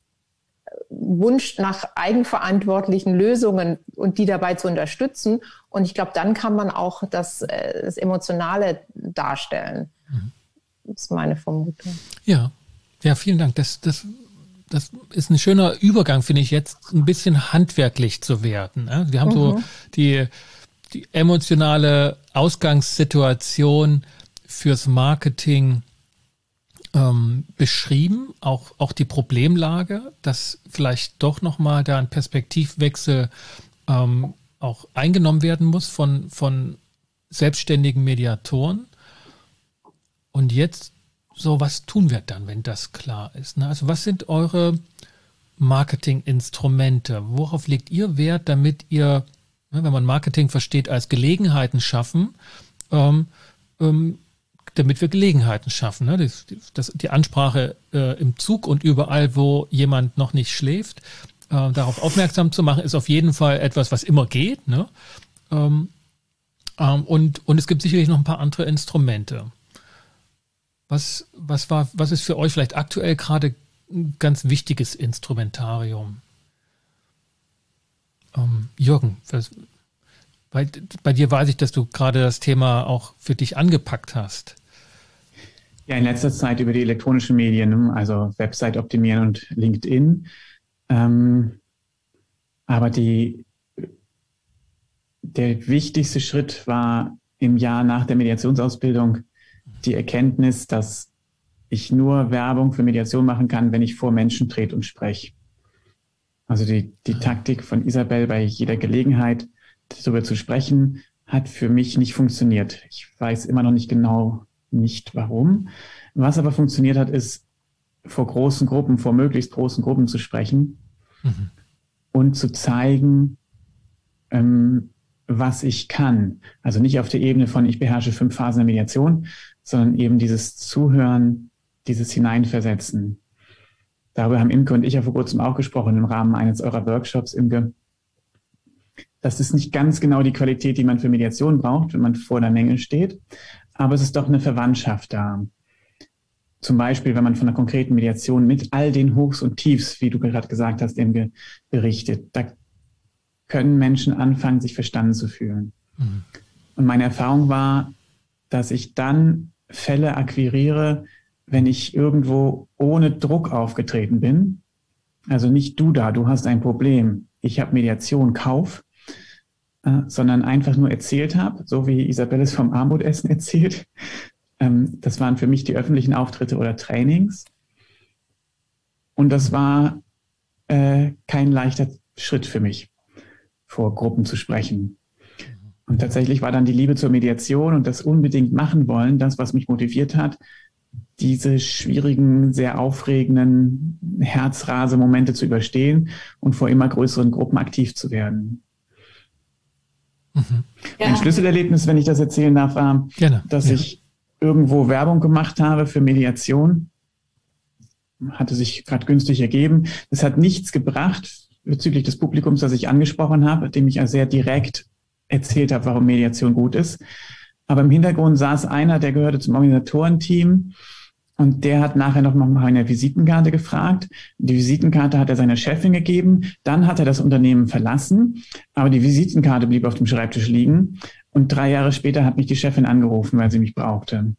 Wunsch nach eigenverantwortlichen Lösungen und die dabei zu unterstützen. Und ich glaube, dann kann man auch das, das Emotionale darstellen. Mhm. Das ist meine Vermutung. Ja, ja, vielen Dank. Das, das, das ist ein schöner Übergang, finde ich, jetzt ein bisschen handwerklich zu werden. Wir haben mhm. so die, die emotionale Ausgangssituation fürs Marketing Ähm, beschrieben, auch, auch die Problemlage, dass vielleicht doch nochmal da ein Perspektivwechsel ähm, auch eingenommen werden muss von, von selbstständigen Mediatoren. Und jetzt, so was tun wir dann, wenn das klar ist? Ne? Also was sind eure Marketinginstrumente? Worauf legt ihr Wert, damit ihr, ne, wenn man Marketing versteht, als Gelegenheiten schaffen, ähm, ähm, damit wir Gelegenheiten schaffen. Ne? Das, das, die Ansprache äh, im Zug und überall, wo jemand noch nicht schläft, äh, darauf aufmerksam zu machen, ist auf jeden Fall etwas, was immer geht. Ne? Ähm, ähm, und, und es gibt sicherlich noch ein paar andere Instrumente. Was, was, war, was ist für euch vielleicht aktuell gerade ein ganz wichtiges Instrumentarium? Ähm, Jürgen, was, bei, bei dir weiß ich, dass du gerade das Thema auch für dich angepackt hast. Ja, in letzter Zeit über die elektronischen Medien, also Website optimieren und LinkedIn. Ähm, aber die, der wichtigste Schritt war im Jahr nach der Mediationsausbildung die Erkenntnis, dass ich nur Werbung für Mediation machen kann, wenn ich vor Menschen trete und spreche. Also die, die Taktik von Isabel, bei jeder Gelegenheit darüber zu sprechen, hat für mich nicht funktioniert. Ich weiß immer noch nicht genau nicht warum. Was aber funktioniert hat, ist vor großen Gruppen, vor möglichst großen Gruppen zu sprechen mhm. und zu zeigen, ähm, was ich kann. Also nicht auf der Ebene von ich beherrsche fünf Phasen der Mediation, sondern eben dieses Zuhören, dieses Hineinversetzen. Darüber haben Imke und ich ja vor kurzem auch gesprochen im Rahmen eines eurer Workshops, Imke. Das ist nicht ganz genau die Qualität, die man für Mediation braucht, wenn man vor der Menge steht, aber es ist doch eine Verwandtschaft da. Zum Beispiel, wenn man von einer konkreten Mediation mit all den Hochs und Tiefs, wie du gerade gesagt hast, Imke, berichtet, da können Menschen anfangen, sich verstanden zu fühlen. Mhm. Und meine Erfahrung war, dass ich dann Fälle akquiriere, wenn ich irgendwo ohne Druck aufgetreten bin. Also nicht du da, du hast ein Problem, ich habe Mediation, kauf, äh, sondern einfach nur erzählt habe, so wie Isabel es vom Armutessen erzählt. Ähm, das waren für mich die öffentlichen Auftritte oder Trainings. Und das war äh, kein leichter Schritt für mich, vor Gruppen zu sprechen. Und tatsächlich war dann die Liebe zur Mediation und das unbedingt machen wollen, das, was mich motiviert hat, diese schwierigen, sehr aufregenden Herzrasemomente zu überstehen und vor immer größeren Gruppen aktiv zu werden. Mhm. Ja. Ein Schlüsselerlebnis, wenn ich das erzählen darf, war, Gerne. dass ja. ich irgendwo Werbung gemacht habe für Mediation. Hatte sich gerade günstig ergeben. Das hat nichts gebracht bezüglich des Publikums, das ich angesprochen habe, dem ich ja sehr direkt erzählt habe, warum Mediation gut ist. Aber im Hintergrund saß einer, der gehörte zum Organisatorenteam und der hat nachher noch mal nach einer Visitenkarte gefragt. Die Visitenkarte hat er seiner Chefin gegeben. Dann hat er das Unternehmen verlassen, aber die Visitenkarte blieb auf dem Schreibtisch liegen. Und drei Jahre später hat mich die Chefin angerufen, weil sie mich brauchte.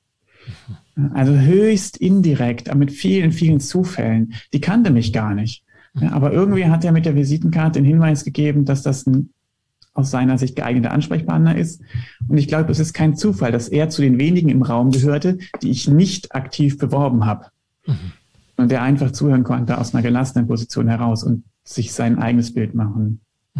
Also höchst indirekt, aber mit vielen, vielen Zufällen. Die kannte mich gar nicht. Ja, aber irgendwie hat er mit der Visitenkarte den Hinweis gegeben, dass das ein aus seiner Sicht geeigneter Ansprechpartner ist. Und ich glaube, es ist kein Zufall, dass er zu den wenigen im Raum gehörte, die ich nicht aktiv beworben habe. Mhm. Und der einfach zuhören konnte aus einer gelassenen Position heraus und sich sein eigenes Bild machen.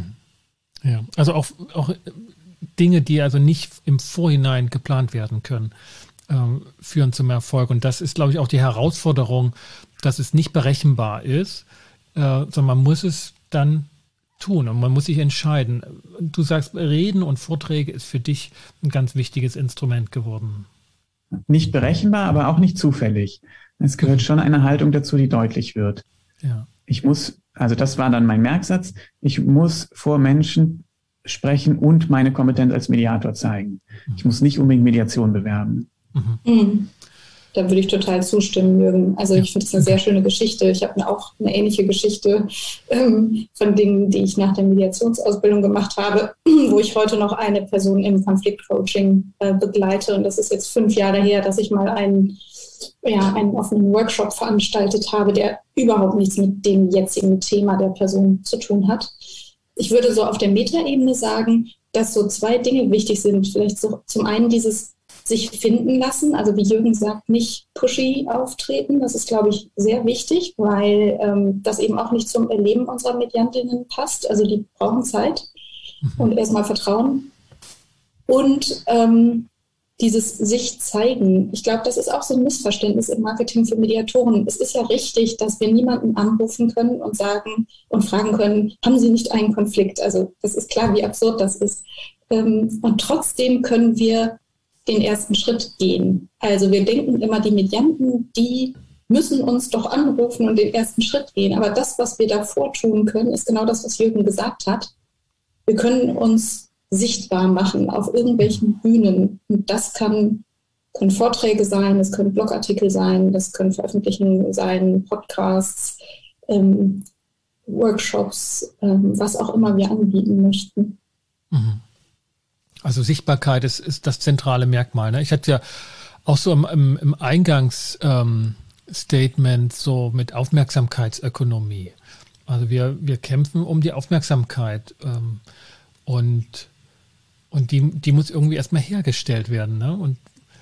Ja, also auch, auch Dinge, die also nicht im Vorhinein geplant werden können, ähm, führen zum Erfolg. Und das ist, glaube ich, auch die Herausforderung, dass es nicht berechenbar ist, äh, sondern man muss es dann tun und man muss sich entscheiden. Du sagst, Reden und Vorträge ist für dich ein ganz wichtiges Instrument geworden. Nicht berechenbar, aber auch nicht zufällig. Es gehört schon eine Haltung dazu, die deutlich wird. Ja. Ich muss, also das war dann mein Merksatz, ich muss vor Menschen sprechen und meine Kompetenz als Mediator zeigen. Ich muss nicht unbedingt Mediation bewerben. Mhm. Mhm. Da würde ich total zustimmen, Jürgen. Also ich finde es eine sehr schöne Geschichte. Ich habe auch eine ähnliche Geschichte ähm, von Dingen, die ich nach der Mediationsausbildung gemacht habe, wo ich heute noch eine Person im Konfliktcoaching äh, begleite. Und das ist jetzt fünf Jahre her, dass ich mal einen, ja, einen offenen Workshop veranstaltet habe, der überhaupt nichts mit dem jetzigen Thema der Person zu tun hat. Ich würde so auf der Metaebene sagen, dass so zwei Dinge wichtig sind. Vielleicht so zum einen dieses sich finden lassen, also wie Jürgen sagt, nicht pushy auftreten. Das ist, glaube ich, sehr wichtig, weil ähm, das eben auch nicht zum Erleben unserer Mediantinnen passt. Also die brauchen Zeit und erstmal Vertrauen. Und ähm, dieses sich zeigen, ich glaube, das ist auch so ein Missverständnis im Marketing für Mediatoren. Es ist ja richtig, dass wir niemanden anrufen können und sagen und fragen können, haben Sie nicht einen Konflikt? Also das ist klar, wie absurd das ist. Ähm, und trotzdem können wir den ersten Schritt gehen. Also wir denken immer, die Medianten, die müssen uns doch anrufen und den ersten Schritt gehen. Aber das, was wir davor tun können, ist genau das, was Jürgen gesagt hat. Wir können uns sichtbar machen auf irgendwelchen Bühnen. Und das kann, können Vorträge sein, das können Blogartikel sein, das können Veröffentlichungen sein, Podcasts, ähm, Workshops, ähm, was auch immer wir anbieten möchten. Mhm. Also Sichtbarkeit ist, ist das zentrale Merkmal. Ne? Ich hatte ja auch so im, im, im Eingangsstatement ähm, so mit Aufmerksamkeitsökonomie. Also wir, wir kämpfen um die Aufmerksamkeit ähm, und, und die, die muss irgendwie erstmal hergestellt werden. Ne? Und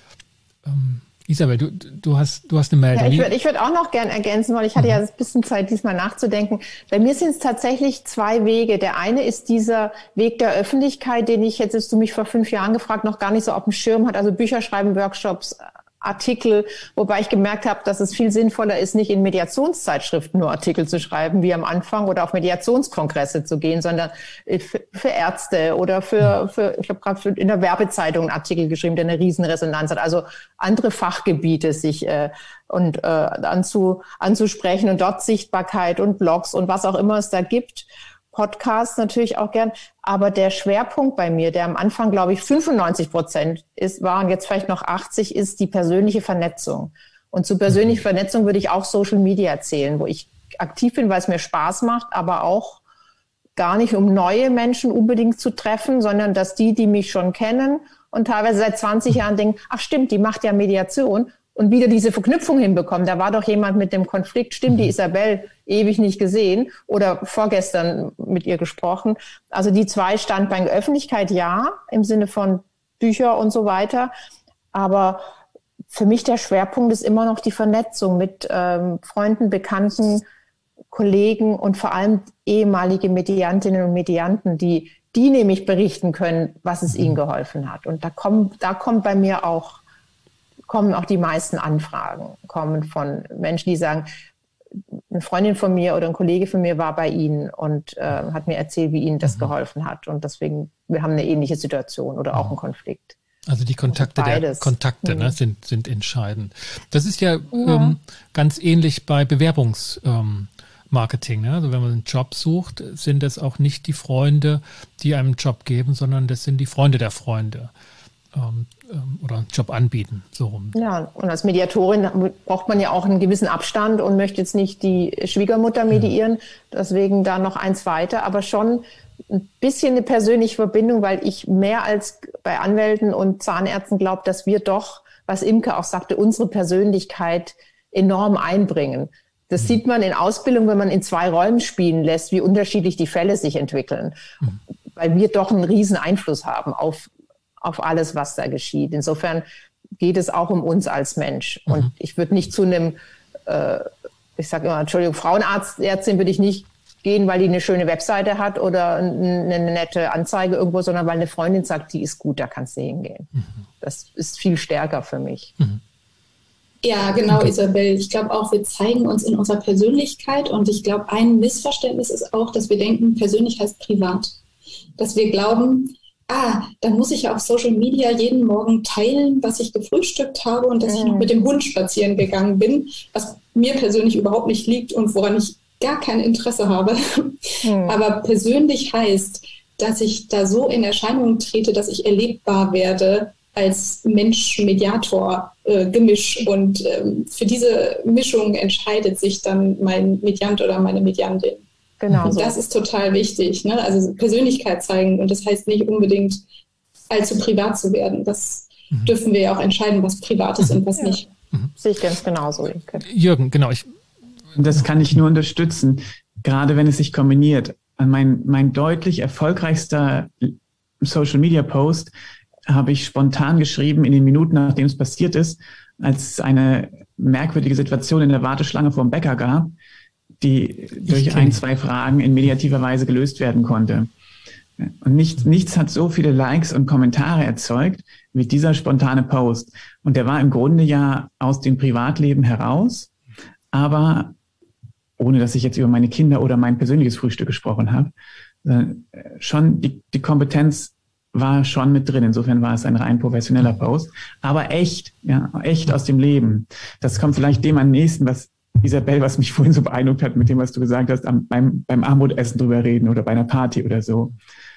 ähm, Isabel, du, du, hast, du hast eine Meldung. Ja, ich würde ich würd auch noch gern ergänzen, weil ich hatte mhm. ja ein bisschen Zeit, diesmal nachzudenken. Bei mir sind es tatsächlich zwei Wege. Der eine ist dieser Weg der Öffentlichkeit, den ich, jetzt hast du mich vor fünf Jahren gefragt, noch gar nicht so auf dem Schirm hat. Also Bücher schreiben, Workshops, Artikel, wobei ich gemerkt habe, dass es viel sinnvoller ist, nicht in Mediationszeitschriften nur Artikel zu schreiben, wie am Anfang, oder auf Mediationskongresse zu gehen, sondern für, für Ärzte oder für, für ich habe gerade in der Werbezeitung einen Artikel geschrieben, der eine Riesenresonanz hat. Also andere Fachgebiete sich äh, und äh, anzu, anzusprechen und dort Sichtbarkeit und Blogs und was auch immer es da gibt. Podcasts natürlich auch gern, aber der Schwerpunkt bei mir, der am Anfang, glaube ich, fünfundneunzig Prozent ist, war und jetzt vielleicht noch achtzig, ist die persönliche Vernetzung. Und zu persönlicher Vernetzung würde ich auch Social Media zählen, wo ich aktiv bin, weil es mir Spaß macht, aber auch gar nicht, um neue Menschen unbedingt zu treffen, sondern dass die, die mich schon kennen und teilweise seit zwanzig Jahren denken, ach stimmt, die macht ja Mediation, und wieder diese Verknüpfung hinbekommen. Da war doch jemand mit dem Konflikt, stimmt, die Isabel ewig nicht gesehen oder vorgestern mit ihr gesprochen. Also die zwei Standbeine Öffentlichkeit, ja, im Sinne von Bücher und so weiter. Aber für mich der Schwerpunkt ist immer noch die Vernetzung mit ähm, Freunden, Bekannten, Kollegen und vor allem ehemalige Mediantinnen und Medianten, die, die nämlich berichten können, was es ihnen geholfen hat. Und da kommen, da kommt bei mir auch kommen auch die meisten Anfragen, kommen von Menschen, die sagen, eine Freundin von mir oder ein Kollege von mir war bei Ihnen und äh, hat mir erzählt, wie Ihnen das mhm. geholfen hat. Und deswegen, wir haben eine ähnliche Situation oder auch einen Konflikt. Also die Kontakte, also der Kontakte mhm. ne, sind, sind entscheidend. Das ist ja, ja. Ähm, ganz ähnlich bei Bewerbungsmarketing. Ähm, ne? Also wenn man einen Job sucht, sind das auch nicht die Freunde, die einem einen Job geben, sondern das sind die Freunde der Freunde. Ähm, oder einen Job anbieten, so rum. Ja, und als Mediatorin braucht man ja auch einen gewissen Abstand und möchte jetzt nicht die Schwiegermutter mediieren, ja. deswegen da noch eins weiter, aber schon ein bisschen eine persönliche Verbindung, weil ich mehr als bei Anwälten und Zahnärzten glaube, dass wir doch, was Imke auch sagte, unsere Persönlichkeit enorm einbringen. Das mhm. sieht man in Ausbildung, wenn man in zwei Räumen spielen lässt, wie unterschiedlich die Fälle sich entwickeln, mhm. weil wir doch einen riesen Einfluss haben auf auf alles, was da geschieht. Insofern geht es auch um uns als Mensch. Mhm. Und ich würde nicht zu einem, äh, ich sage immer, Entschuldigung, Frauenarztärztin würde ich nicht gehen, weil die eine schöne Webseite hat oder eine, eine nette Anzeige irgendwo, sondern weil eine Freundin sagt, die ist gut, da kannst du hingehen. Mhm. Das ist viel stärker für mich. Mhm. Ja, genau, Isabel. Ich glaube auch, wir zeigen uns in unserer Persönlichkeit. Und ich glaube, ein Missverständnis ist auch, dass wir denken, persönlich heißt privat. Dass wir glauben, ah, dann muss ich ja auf Social Media jeden Morgen teilen, was ich gefrühstückt habe und dass ich noch mit dem Hund spazieren gegangen bin, was mir persönlich überhaupt nicht liegt und woran ich gar kein Interesse habe. Mhm. Aber persönlich heißt, dass ich da so in Erscheinung trete, dass ich erlebbar werde als Mensch-Mediator äh, Gemisch. Und ähm, für diese Mischung entscheidet sich dann mein Mediant oder meine Mediantin. Genau. Und das ist total wichtig, ne? Also Persönlichkeit zeigen. Und das heißt nicht unbedingt allzu privat zu werden. Das mhm. dürfen wir ja auch entscheiden, was privat ist mhm. und was ja. nicht. Mhm. Sehe ich ganz genauso. Jürgen, genau. Ich das kann ich nur unterstützen, gerade wenn es sich kombiniert. Mein, mein deutlich erfolgreichster Social-Media-Post habe ich spontan geschrieben in den Minuten, nachdem es passiert ist, als es eine merkwürdige Situation in der Warteschlange vor dem Bäcker gab, die durch ein, zwei Fragen in mediativer Weise gelöst werden konnte. Und nicht, nichts hat so viele Likes und Kommentare erzeugt wie dieser spontane Post. Und der war im Grunde ja aus dem Privatleben heraus, aber ohne dass ich jetzt über meine Kinder oder mein persönliches Frühstück gesprochen habe, schon die, die Kompetenz war schon mit drin. Insofern war es ein rein professioneller Post, aber echt, ja, echt aus dem Leben. Das kommt vielleicht dem am nächsten, was Isabel, was mich vorhin so beeindruckt hat mit dem, was du gesagt hast, am, beim, beim Armutessen drüber reden oder bei einer Party oder so.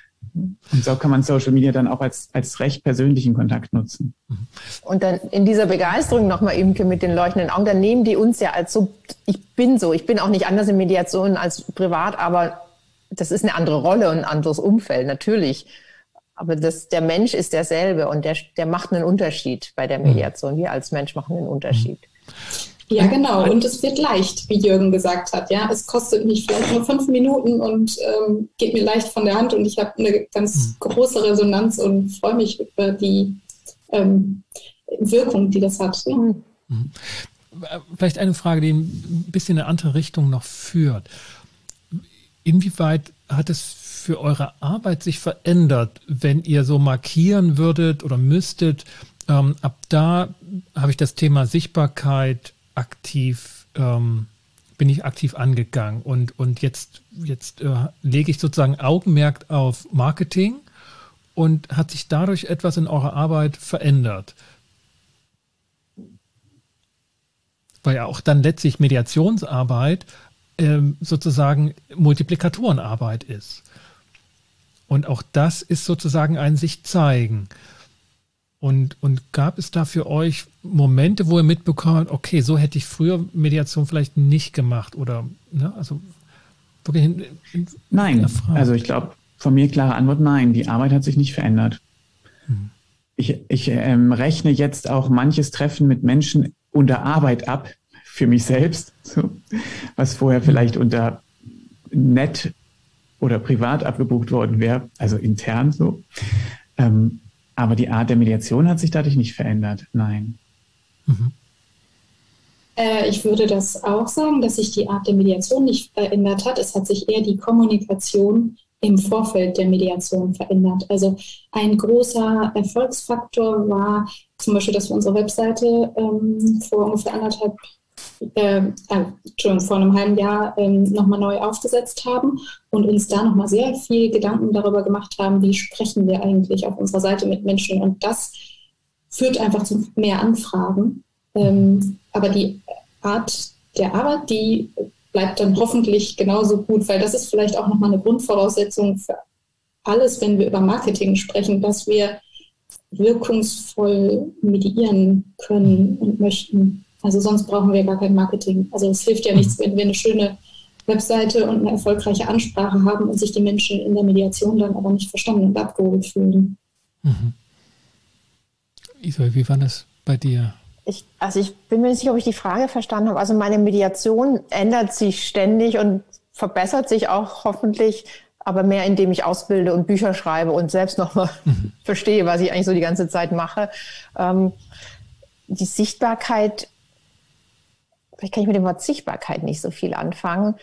Und so kann man Social Media dann auch als, als recht persönlichen Kontakt nutzen. Und dann in dieser Begeisterung nochmal eben mit den leuchtenden Augen, dann nehmen die uns ja als so, ich bin so, ich bin auch nicht anders in Mediation als privat, aber das ist eine andere Rolle und ein anderes Umfeld, natürlich. Aber das, der Mensch ist derselbe und der, der macht einen Unterschied bei der Mediation. Wir als Mensch machen einen Unterschied. Ja, genau. Und es wird leicht, wie Jürgen gesagt hat. Ja, es kostet mich vielleicht nur fünf Minuten und ähm, geht mir leicht von der Hand und ich habe eine ganz große Resonanz und freue mich über die ähm, Wirkung, die das hat. Ja. Mhm. Vielleicht eine Frage, die ein bisschen in eine andere Richtung noch führt. Inwieweit hat es für eure Arbeit sich verändert, wenn ihr so markieren würdet oder müsstet? Ähm, ab da habe ich das Thema Sichtbarkeit aktiv, ähm, bin ich aktiv angegangen und, und jetzt, jetzt äh, lege ich sozusagen Augenmerk auf Marketing und hat sich dadurch etwas in eurer Arbeit verändert? Weil ja auch dann letztlich Mediationsarbeit ähm, sozusagen Multiplikatorenarbeit ist. Und auch das ist sozusagen ein sich zeigen. Und, und gab es da für euch Momente, wo ihr mitbekommt, okay, so hätte ich früher Mediation vielleicht nicht gemacht oder, ne, also wirklich in, in Nein, also ich glaube, von mir klare Antwort, nein, die Arbeit hat sich nicht verändert. Hm. Ich, ich ähm, rechne jetzt auch manches Treffen mit Menschen unter Arbeit ab, für mich selbst, so, was vorher hm. vielleicht unter nett oder privat abgebucht worden wäre, also intern so. Ähm, Aber die Art der Mediation hat sich dadurch nicht verändert, nein. Mhm. Äh, ich würde das auch sagen, dass sich die Art der Mediation nicht verändert hat. Es hat sich eher die Kommunikation im Vorfeld der Mediation verändert. Also ein großer Erfolgsfaktor war zum Beispiel, dass wir unsere Webseite ähm, vor ungefähr anderthalb Äh, äh, Entschuldigung, vor einem halben Jahr ähm, nochmal neu aufgesetzt haben und uns da nochmal sehr viel Gedanken darüber gemacht haben, wie sprechen wir eigentlich auf unserer Seite mit Menschen. Und das führt einfach zu mehr Anfragen. Ähm, aber die Art der Arbeit, die bleibt dann hoffentlich genauso gut, weil das ist vielleicht auch nochmal eine Grundvoraussetzung für alles, wenn wir über Marketing sprechen, dass wir wirkungsvoll mediieren können und möchten. Also sonst brauchen wir gar kein Marketing. Also es hilft ja nichts, wenn wir eine schöne Webseite und eine erfolgreiche Ansprache haben und sich die Menschen in der Mediation dann aber nicht verstanden und abgeholt fühlen. Mhm. Isabel, wie war das bei dir? Ich, also ich bin mir nicht sicher, ob ich die Frage verstanden habe. Also meine Mediation ändert sich ständig und verbessert sich auch hoffentlich, aber mehr indem ich ausbilde und Bücher schreibe und selbst nochmal mhm. verstehe, was ich eigentlich so die ganze Zeit mache. Ähm, die Sichtbarkeit, vielleicht kann ich mit dem Wort Sichtbarkeit nicht so viel anfangen.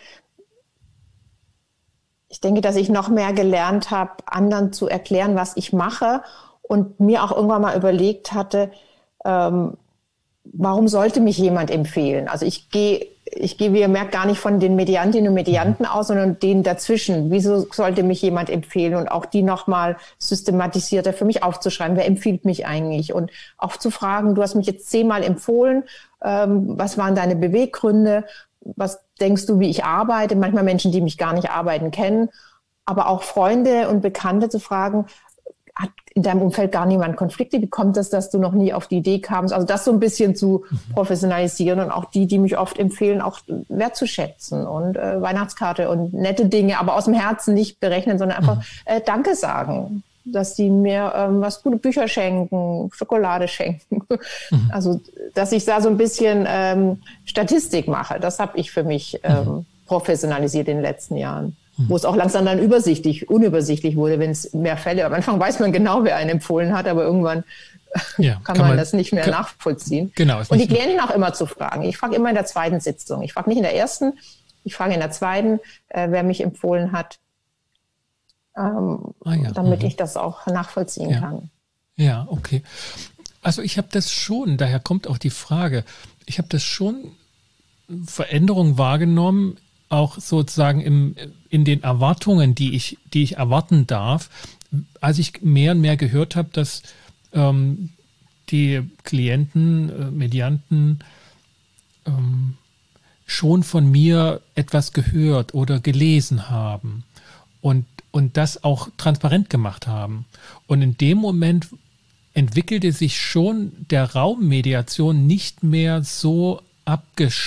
Ich denke, dass ich noch mehr gelernt habe, anderen zu erklären, was ich mache und mir auch irgendwann mal überlegt hatte, ähm, warum sollte mich jemand empfehlen? Also ich gehe, ich gehe, wie ihr merkt, gar nicht von den Mediantinnen und Medianten aus, sondern denen dazwischen. Wieso sollte mich jemand empfehlen? Und auch die nochmal systematisierter für mich aufzuschreiben. Wer empfiehlt mich eigentlich? Und auch zu fragen, du hast mich jetzt zehnmal empfohlen. Ähm, was waren deine Beweggründe? Was denkst du, wie ich arbeite? Manchmal Menschen, die mich gar nicht arbeiten kennen. Aber auch Freunde und Bekannte zu fragen, hat in deinem Umfeld gar niemand Konflikte? Wie kommt es, dass du noch nie auf die Idee kamst? Also das so ein bisschen zu professionalisieren und auch die, die mich oft empfehlen, auch wertzuschätzen und äh, Weihnachtskarte und nette Dinge, aber aus dem Herzen nicht berechnen, sondern einfach äh, Danke sagen, dass die mir ähm, was gute Bücher schenken, Schokolade schenken. Mhm. Also dass ich da so ein bisschen ähm, Statistik mache, das habe ich für mich ähm, professionalisiert in den letzten Jahren. Wo es auch langsam dann übersichtlich, unübersichtlich wurde, wenn es mehr Fälle. Am Anfang weiß man genau, wer einen empfohlen hat, aber irgendwann ja, kann, kann man, man das nicht mehr kann, nachvollziehen. Genau. Und die Klienten auch immer zu fragen. Ich frage immer in der zweiten Sitzung. Ich frage nicht in der ersten, ich frage in der zweiten, äh, wer mich empfohlen hat, ähm, ah, ja. damit mhm. ich das auch nachvollziehen ja. kann. Ja, okay. Also ich habe das schon, daher kommt auch die Frage, ich habe das schon Veränderungen wahrgenommen, auch sozusagen im, in den Erwartungen, die ich, die ich erwarten darf, als ich mehr und mehr gehört habe, dass ähm, die Klienten, äh, Medianten ähm, schon von mir etwas gehört oder gelesen haben und, und das auch transparent gemacht haben. Und in dem Moment entwickelte sich schon der Raum Mediation nicht mehr so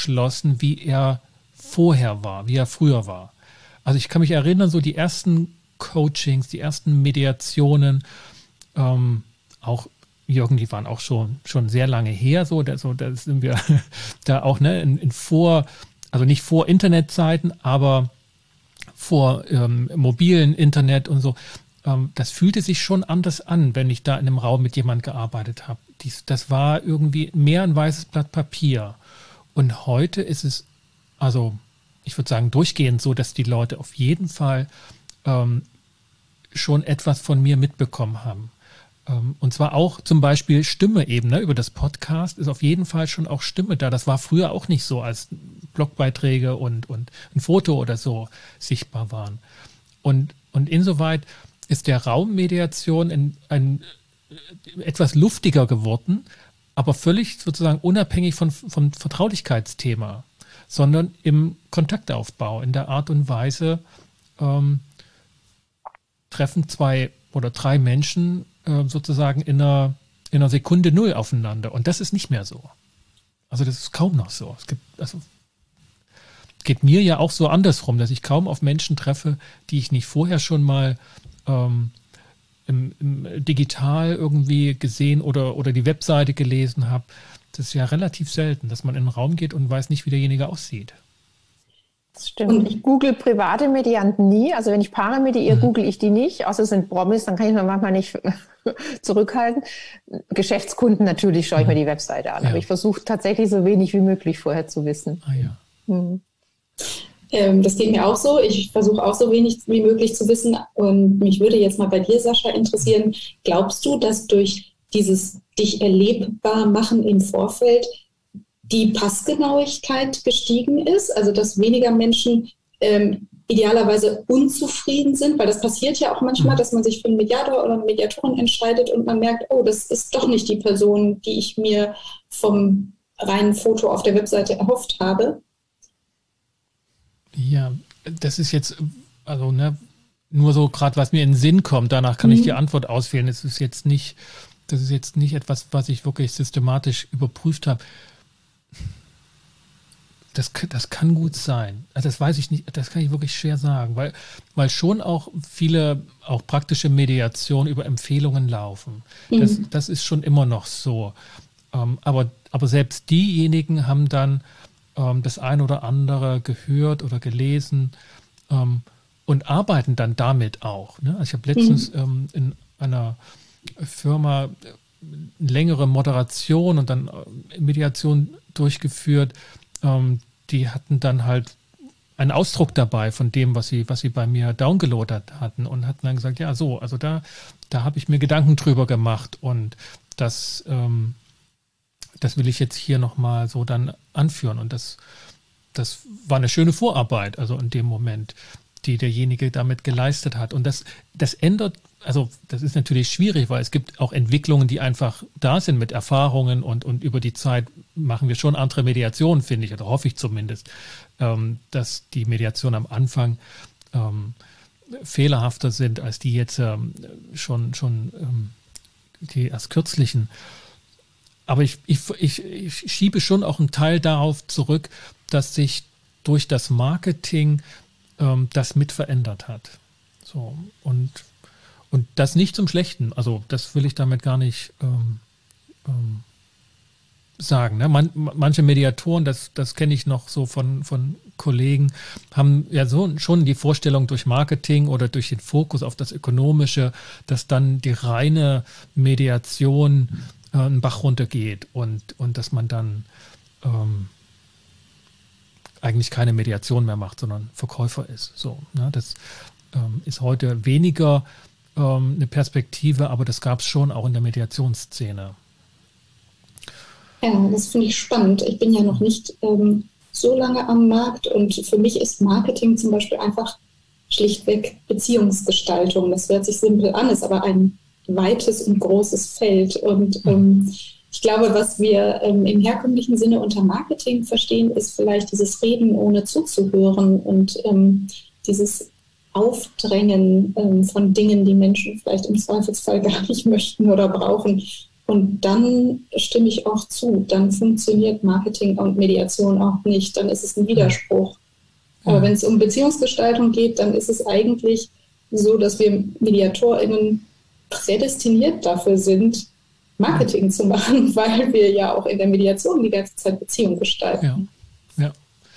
abgeschlossen, wie er vorher war, wie er früher war. Also ich kann mich erinnern, so die ersten Coachings, die ersten Mediationen, ähm, auch Jürgen, die waren auch schon, schon sehr lange her, so, da, so, da sind wir da auch ne, in, in vor, also nicht vor Internetzeiten, aber vor ähm, mobilen Internet und so. Ähm, das fühlte sich schon anders an, wenn ich da in einem Raum mit jemand gearbeitet habe. Dies, das war irgendwie mehr ein weißes Blatt Papier. Und heute ist es, also ich würde sagen, durchgehend so, dass die Leute auf jeden Fall ähm, schon etwas von mir mitbekommen haben. Ähm, und zwar auch zum Beispiel Stimme eben, ne? Über das Podcast ist auf jeden Fall schon auch Stimme da. Das war früher auch nicht so, als Blogbeiträge und, und ein Foto oder so sichtbar waren. Und, und insoweit ist der Raummediation ein, ein, etwas luftiger geworden, aber völlig sozusagen unabhängig von, vom Vertraulichkeitsthema, sondern im Kontaktaufbau, in der Art und Weise, ähm, treffen zwei oder drei Menschen äh, sozusagen in einer, in einer Sekunde null aufeinander. Und das ist nicht mehr so. Also das ist kaum noch so. Es gibt, also geht mir ja auch so andersrum, dass ich kaum auf Menschen treffe, die ich nicht vorher schon mal ähm, im, im digital irgendwie gesehen oder, oder die Webseite gelesen habe. Das ist ja relativ selten, dass man in einen Raum geht und weiß nicht, wie derjenige aussieht. Das stimmt. Ich google private Medianten nie. Also wenn ich Paare mediere, mhm. google ich die nicht. Außer es sind Promis, dann kann ich mir manchmal nicht zurückhalten. Geschäftskunden natürlich schaue ich mhm. mir die Webseite an. Ja. Aber ich versuche tatsächlich so wenig wie möglich vorher zu wissen. Ah, ja. Mhm. Ähm, das geht mir auch so. Ich versuche auch so wenig wie möglich zu wissen. Und mich würde jetzt mal bei dir, Sascha, interessieren. Glaubst du, dass durch dieses dich erlebbar machen im Vorfeld die Passgenauigkeit gestiegen ist? Also dass weniger Menschen ähm, idealerweise unzufrieden sind? Weil das passiert ja auch manchmal, dass man sich für einen Mediator oder eine Mediatorin entscheidet und man merkt, oh, das ist doch nicht die Person, die ich mir vom reinen Foto auf der Webseite erhofft habe. Ja, das ist jetzt, also ne, nur so gerade, was mir in den Sinn kommt, danach kann mhm. ich die Antwort auswählen. Es ist jetzt nicht, das ist jetzt nicht etwas, was ich wirklich systematisch überprüft habe. Das, das kann gut sein. Also das weiß ich nicht, das kann ich wirklich schwer sagen, weil, weil schon auch viele, auch praktische Mediationen über Empfehlungen laufen. Mhm. Das, das ist schon immer noch so. Ähm, aber, aber selbst diejenigen haben dann ähm, das ein oder andere gehört oder gelesen ähm, und arbeiten dann damit auch. Ne? Also ich habe letztens mhm. ähm, in einer Firma längere Moderation und dann Mediation durchgeführt. Ähm, die hatten dann halt einen Ausdruck dabei von dem, was sie, was sie bei mir downgeloadet hatten und hatten dann gesagt, ja so, also da, da habe ich mir Gedanken drüber gemacht und das, ähm, das will ich jetzt hier nochmal so dann anführen. Und das, das war eine schöne Vorarbeit, also in dem Moment, die derjenige damit geleistet hat. Und das, das ändert, also das ist natürlich schwierig, weil es gibt auch Entwicklungen, die einfach da sind mit Erfahrungen und, und über die Zeit machen wir schon andere Mediationen, finde ich, oder hoffe ich zumindest, ähm, dass die Mediationen am Anfang ähm, fehlerhafter sind als die jetzt ähm, schon, schon ähm, die erst kürzlichen. Aber ich, ich, ich, ich schiebe schon auch einen Teil darauf zurück, dass sich durch das Marketing ähm, das mit verändert hat. So, und, und das nicht zum Schlechten. Also das will ich damit gar nicht ähm, ähm, sagen. Ne? Man, manche Mediatoren, das, das kenne ich noch so von, von Kollegen, haben ja so schon die Vorstellung durch Marketing oder durch den Fokus auf das Ökonomische, dass dann die reine Mediation äh, einen Bach runtergeht und, und dass man dann ähm, eigentlich keine Mediation mehr macht, sondern Verkäufer ist. So, ne? Das ähm, ist heute weniger ähm, eine Perspektive, aber das gab es schon auch in der Mediationsszene. Ja, das finde ich spannend. Ich bin ja noch nicht ähm, so lange am Markt und für mich ist Marketing zum Beispiel einfach schlichtweg Beziehungsgestaltung. Das hört sich simpel an, ist aber ein weites und großes Feld. Und ähm, ich glaube, was wir ähm, im herkömmlichen Sinne unter Marketing verstehen, ist vielleicht dieses Reden ohne zuzuhören und ähm, dieses Aufdrängen ähm, von Dingen, die Menschen vielleicht im Zweifelsfall gar nicht möchten oder brauchen. Und dann stimme ich auch zu, dann funktioniert Marketing und Mediation auch nicht, dann ist es ein Widerspruch. Aber wenn es um Beziehungsgestaltung geht, dann ist es eigentlich so, dass wir MediatorInnen prädestiniert dafür sind, Marketing zu machen, weil wir ja auch in der Mediation die ganze Zeit Beziehung gestalten. Ja, ja.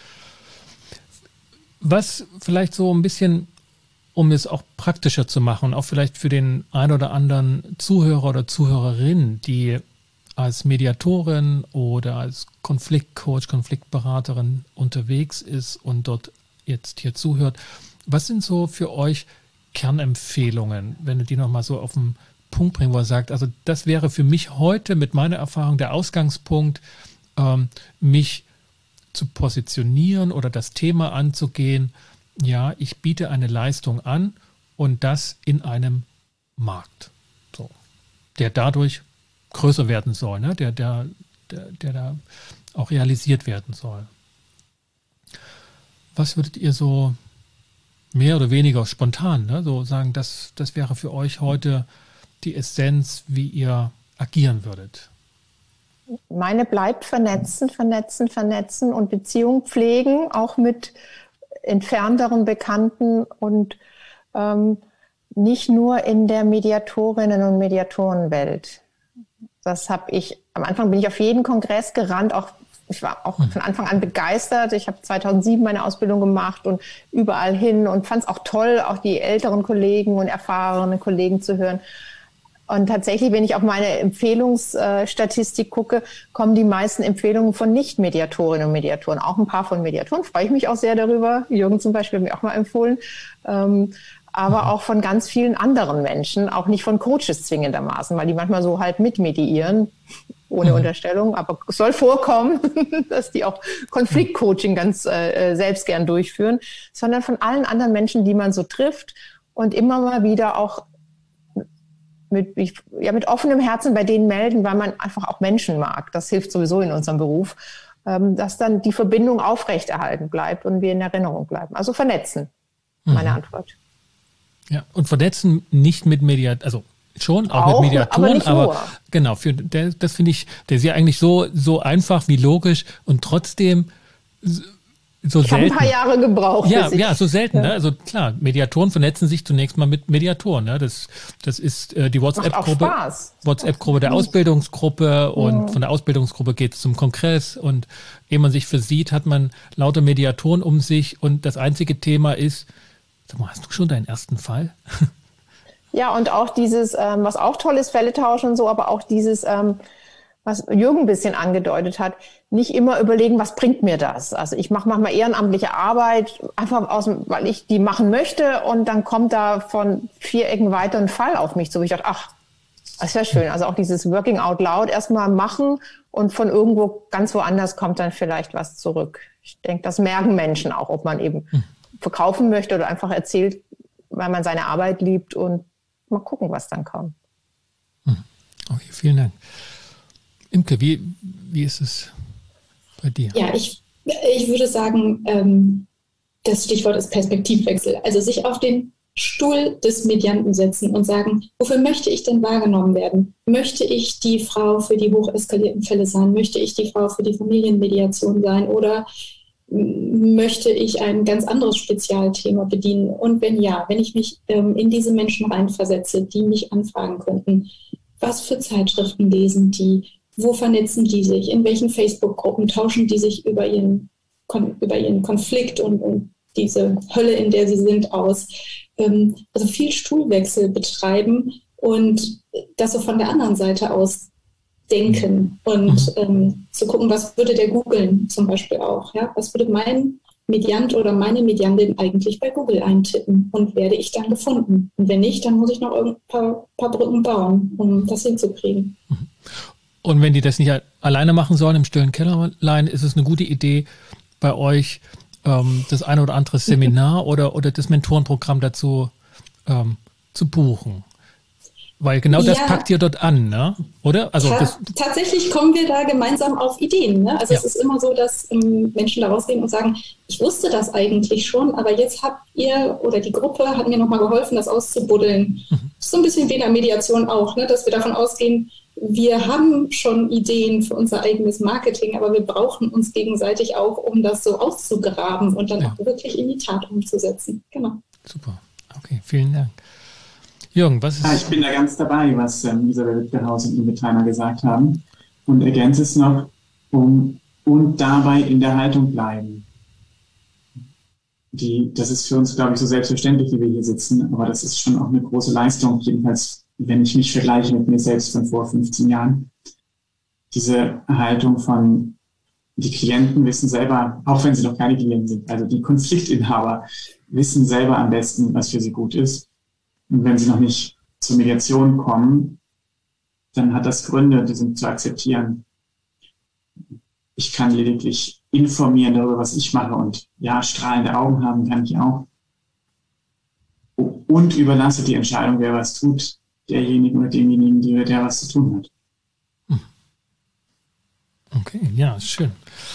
Was vielleicht so ein bisschen, um es auch praktischer zu machen, auch vielleicht für den ein oder anderen Zuhörer oder Zuhörerin, die als Mediatorin oder als Konfliktcoach, Konfliktberaterin unterwegs ist und dort jetzt hier zuhört. Was sind so für euch Kernempfehlungen, wenn du die nochmal so auf den Punkt bringen, wo er sagt, also das wäre für mich heute mit meiner Erfahrung der Ausgangspunkt, ähm, mich zu positionieren oder das Thema anzugehen, ja, ich biete eine Leistung an und das in einem Markt, so, der dadurch größer werden soll, ne? der, der, der, der da auch realisiert werden soll. Was würdet ihr so mehr oder weniger spontan, ne, so sagen, das, das wäre für euch heute die Essenz, wie ihr agieren würdet? Meine bleibt vernetzen, vernetzen, vernetzen und Beziehung pflegen, auch mit entfernteren Bekannten und ähm, nicht nur in der Mediatorinnen- und Mediatorenwelt. Das habe ich, am Anfang bin ich auf jeden Kongress gerannt, auch ich war auch von Anfang an begeistert. Ich habe zweitausendsieben meine Ausbildung gemacht und überall hin und fand es auch toll, auch die älteren Kollegen und erfahrenen Kollegen zu hören. Und tatsächlich, wenn ich auf meine Empfehlungsstatistik gucke, kommen die meisten Empfehlungen von Nicht-Mediatorinnen und Mediatoren. Auch ein paar von Mediatoren, freue ich mich auch sehr darüber. Jürgen zum Beispiel hat mir auch mal empfohlen. Ähm, aber auch von ganz vielen anderen Menschen, auch nicht von Coaches zwingendermaßen, weil die manchmal so halt mitmediieren, ohne mhm. Unterstellung. Aber es soll vorkommen, dass die auch Konfliktcoaching ganz äh, selbst gern durchführen, sondern von allen anderen Menschen, die man so trifft und immer mal wieder auch mit, ja, mit offenem Herzen bei denen melden, weil man einfach auch Menschen mag. Das hilft sowieso in unserem Beruf, ähm, dass dann die Verbindung aufrechterhalten bleibt und wir in Erinnerung bleiben. Also vernetzen, meine mhm. Antwort. Ja, und vernetzen nicht mit Mediatoren, also schon auch, auch mit Mediatoren, aber, aber genau, für der, das finde ich, der ist ja eigentlich so, so einfach wie logisch und trotzdem so ich selten. Ich habe ein paar Jahre gebraucht. Ja, ja, so selten. Ja. Ne? Also klar, Mediatoren vernetzen sich zunächst mal mit Mediatoren. Ne? Das, das ist äh, die WhatsApp-Gruppe, WhatsApp-Gruppe der Ausbildungsgruppe und ja. von der Ausbildungsgruppe geht es zum Kongress und ehe man sich versieht, hat man lauter Mediatoren um sich und das einzige Thema ist, sag mal, hast du schon deinen ersten Fall? Ja, und auch dieses, ähm, was auch toll ist, Fälle tauschen und so, aber auch dieses, ähm, was Jürgen ein bisschen angedeutet hat, nicht immer überlegen, was bringt mir das? Also ich mache manchmal ehrenamtliche Arbeit, einfach aus, weil ich die machen möchte und dann kommt da von vier Ecken weiter ein Fall auf mich zu. Ich dachte, ach, das ist ja schön. Also auch dieses Working out loud erstmal machen und von irgendwo ganz woanders kommt dann vielleicht was zurück. Ich denke, das merken Menschen auch, ob man eben verkaufen möchte oder einfach erzählt, weil man seine Arbeit liebt und mal gucken, was dann kommt. Okay, vielen Dank. Imke, wie, wie ist es bei dir? Ja, ich, ich würde sagen, ähm, das Stichwort ist Perspektivwechsel. Also sich auf den Stuhl des Medianten setzen und sagen, wofür möchte ich denn wahrgenommen werden? Möchte ich die Frau für die hocheskalierten Fälle sein? Möchte ich die Frau für die Familienmediation sein? Oder möchte ich ein ganz anderes Spezialthema bedienen? Und wenn ja, wenn ich mich ähm, in diese Menschen reinversetze, die mich anfragen könnten, was für Zeitschriften lesen die? Wo vernetzen die sich? In welchen Facebook-Gruppen tauschen die sich über ihren, über ihren Konflikt und, und diese Hölle, in der sie sind, aus? Ähm, also viel Stuhlwechsel betreiben und das so von der anderen Seite aus denken und ähm, zu gucken, was würde der googeln zum Beispiel auch. Ja? Was würde mein Mediant oder meine Mediantin eigentlich bei Google eintippen und werde ich dann gefunden? Und wenn nicht, dann muss ich noch ein paar, paar Brücken bauen, um das hinzukriegen. Und wenn die das nicht alleine machen sollen im stillen Kämmerlein, ist es eine gute Idee, bei euch ähm, das eine oder andere Seminar oder, oder das Mentorenprogramm dazu ähm, zu buchen. Weil genau das ja, packt ihr dort an, ne? Oder? Also ta- das tatsächlich kommen wir da gemeinsam auf Ideen. Ne? Also ja. Es ist immer so, dass ähm, Menschen da rausgehen und sagen, ich wusste das eigentlich schon, aber jetzt habt ihr oder die Gruppe hat mir nochmal geholfen, das auszubuddeln. Mhm. Das ist so ein bisschen wie in der Mediation auch, ne? Dass wir davon ausgehen, wir haben schon Ideen für unser eigenes Marketing, aber wir brauchen uns gegenseitig auch, um das so auszugraben und dann ja. auch wirklich in die Tat umzusetzen. Genau. Super. Okay. Okay, vielen Dank. Jürgen, was ist... Ja, ich bin da ganz dabei, was ähm, Isabel Wittgehaus und Ingrid Theiner gesagt haben. Und ergänze es noch, um, und dabei in der Haltung bleiben. Die, das ist für uns, glaube ich, so selbstverständlich, wie wir hier sitzen, aber das ist schon auch eine große Leistung, jedenfalls, wenn ich mich vergleiche mit mir selbst von vor fünfzehn Jahren. Diese Haltung von, die Klienten wissen selber, auch wenn sie noch keine Klienten sind, also die Konfliktinhaber wissen selber am besten, was für sie gut ist. Und wenn sie noch nicht zur Mediation kommen, dann hat das Gründe, die sind zu akzeptieren. Ich kann lediglich informieren darüber, was ich mache und ja, strahlende Augen haben kann ich auch. Und überlasse die Entscheidung, wer was tut, derjenigen oder demjenigen, der, der was zu tun hat. Okay, ja, schön.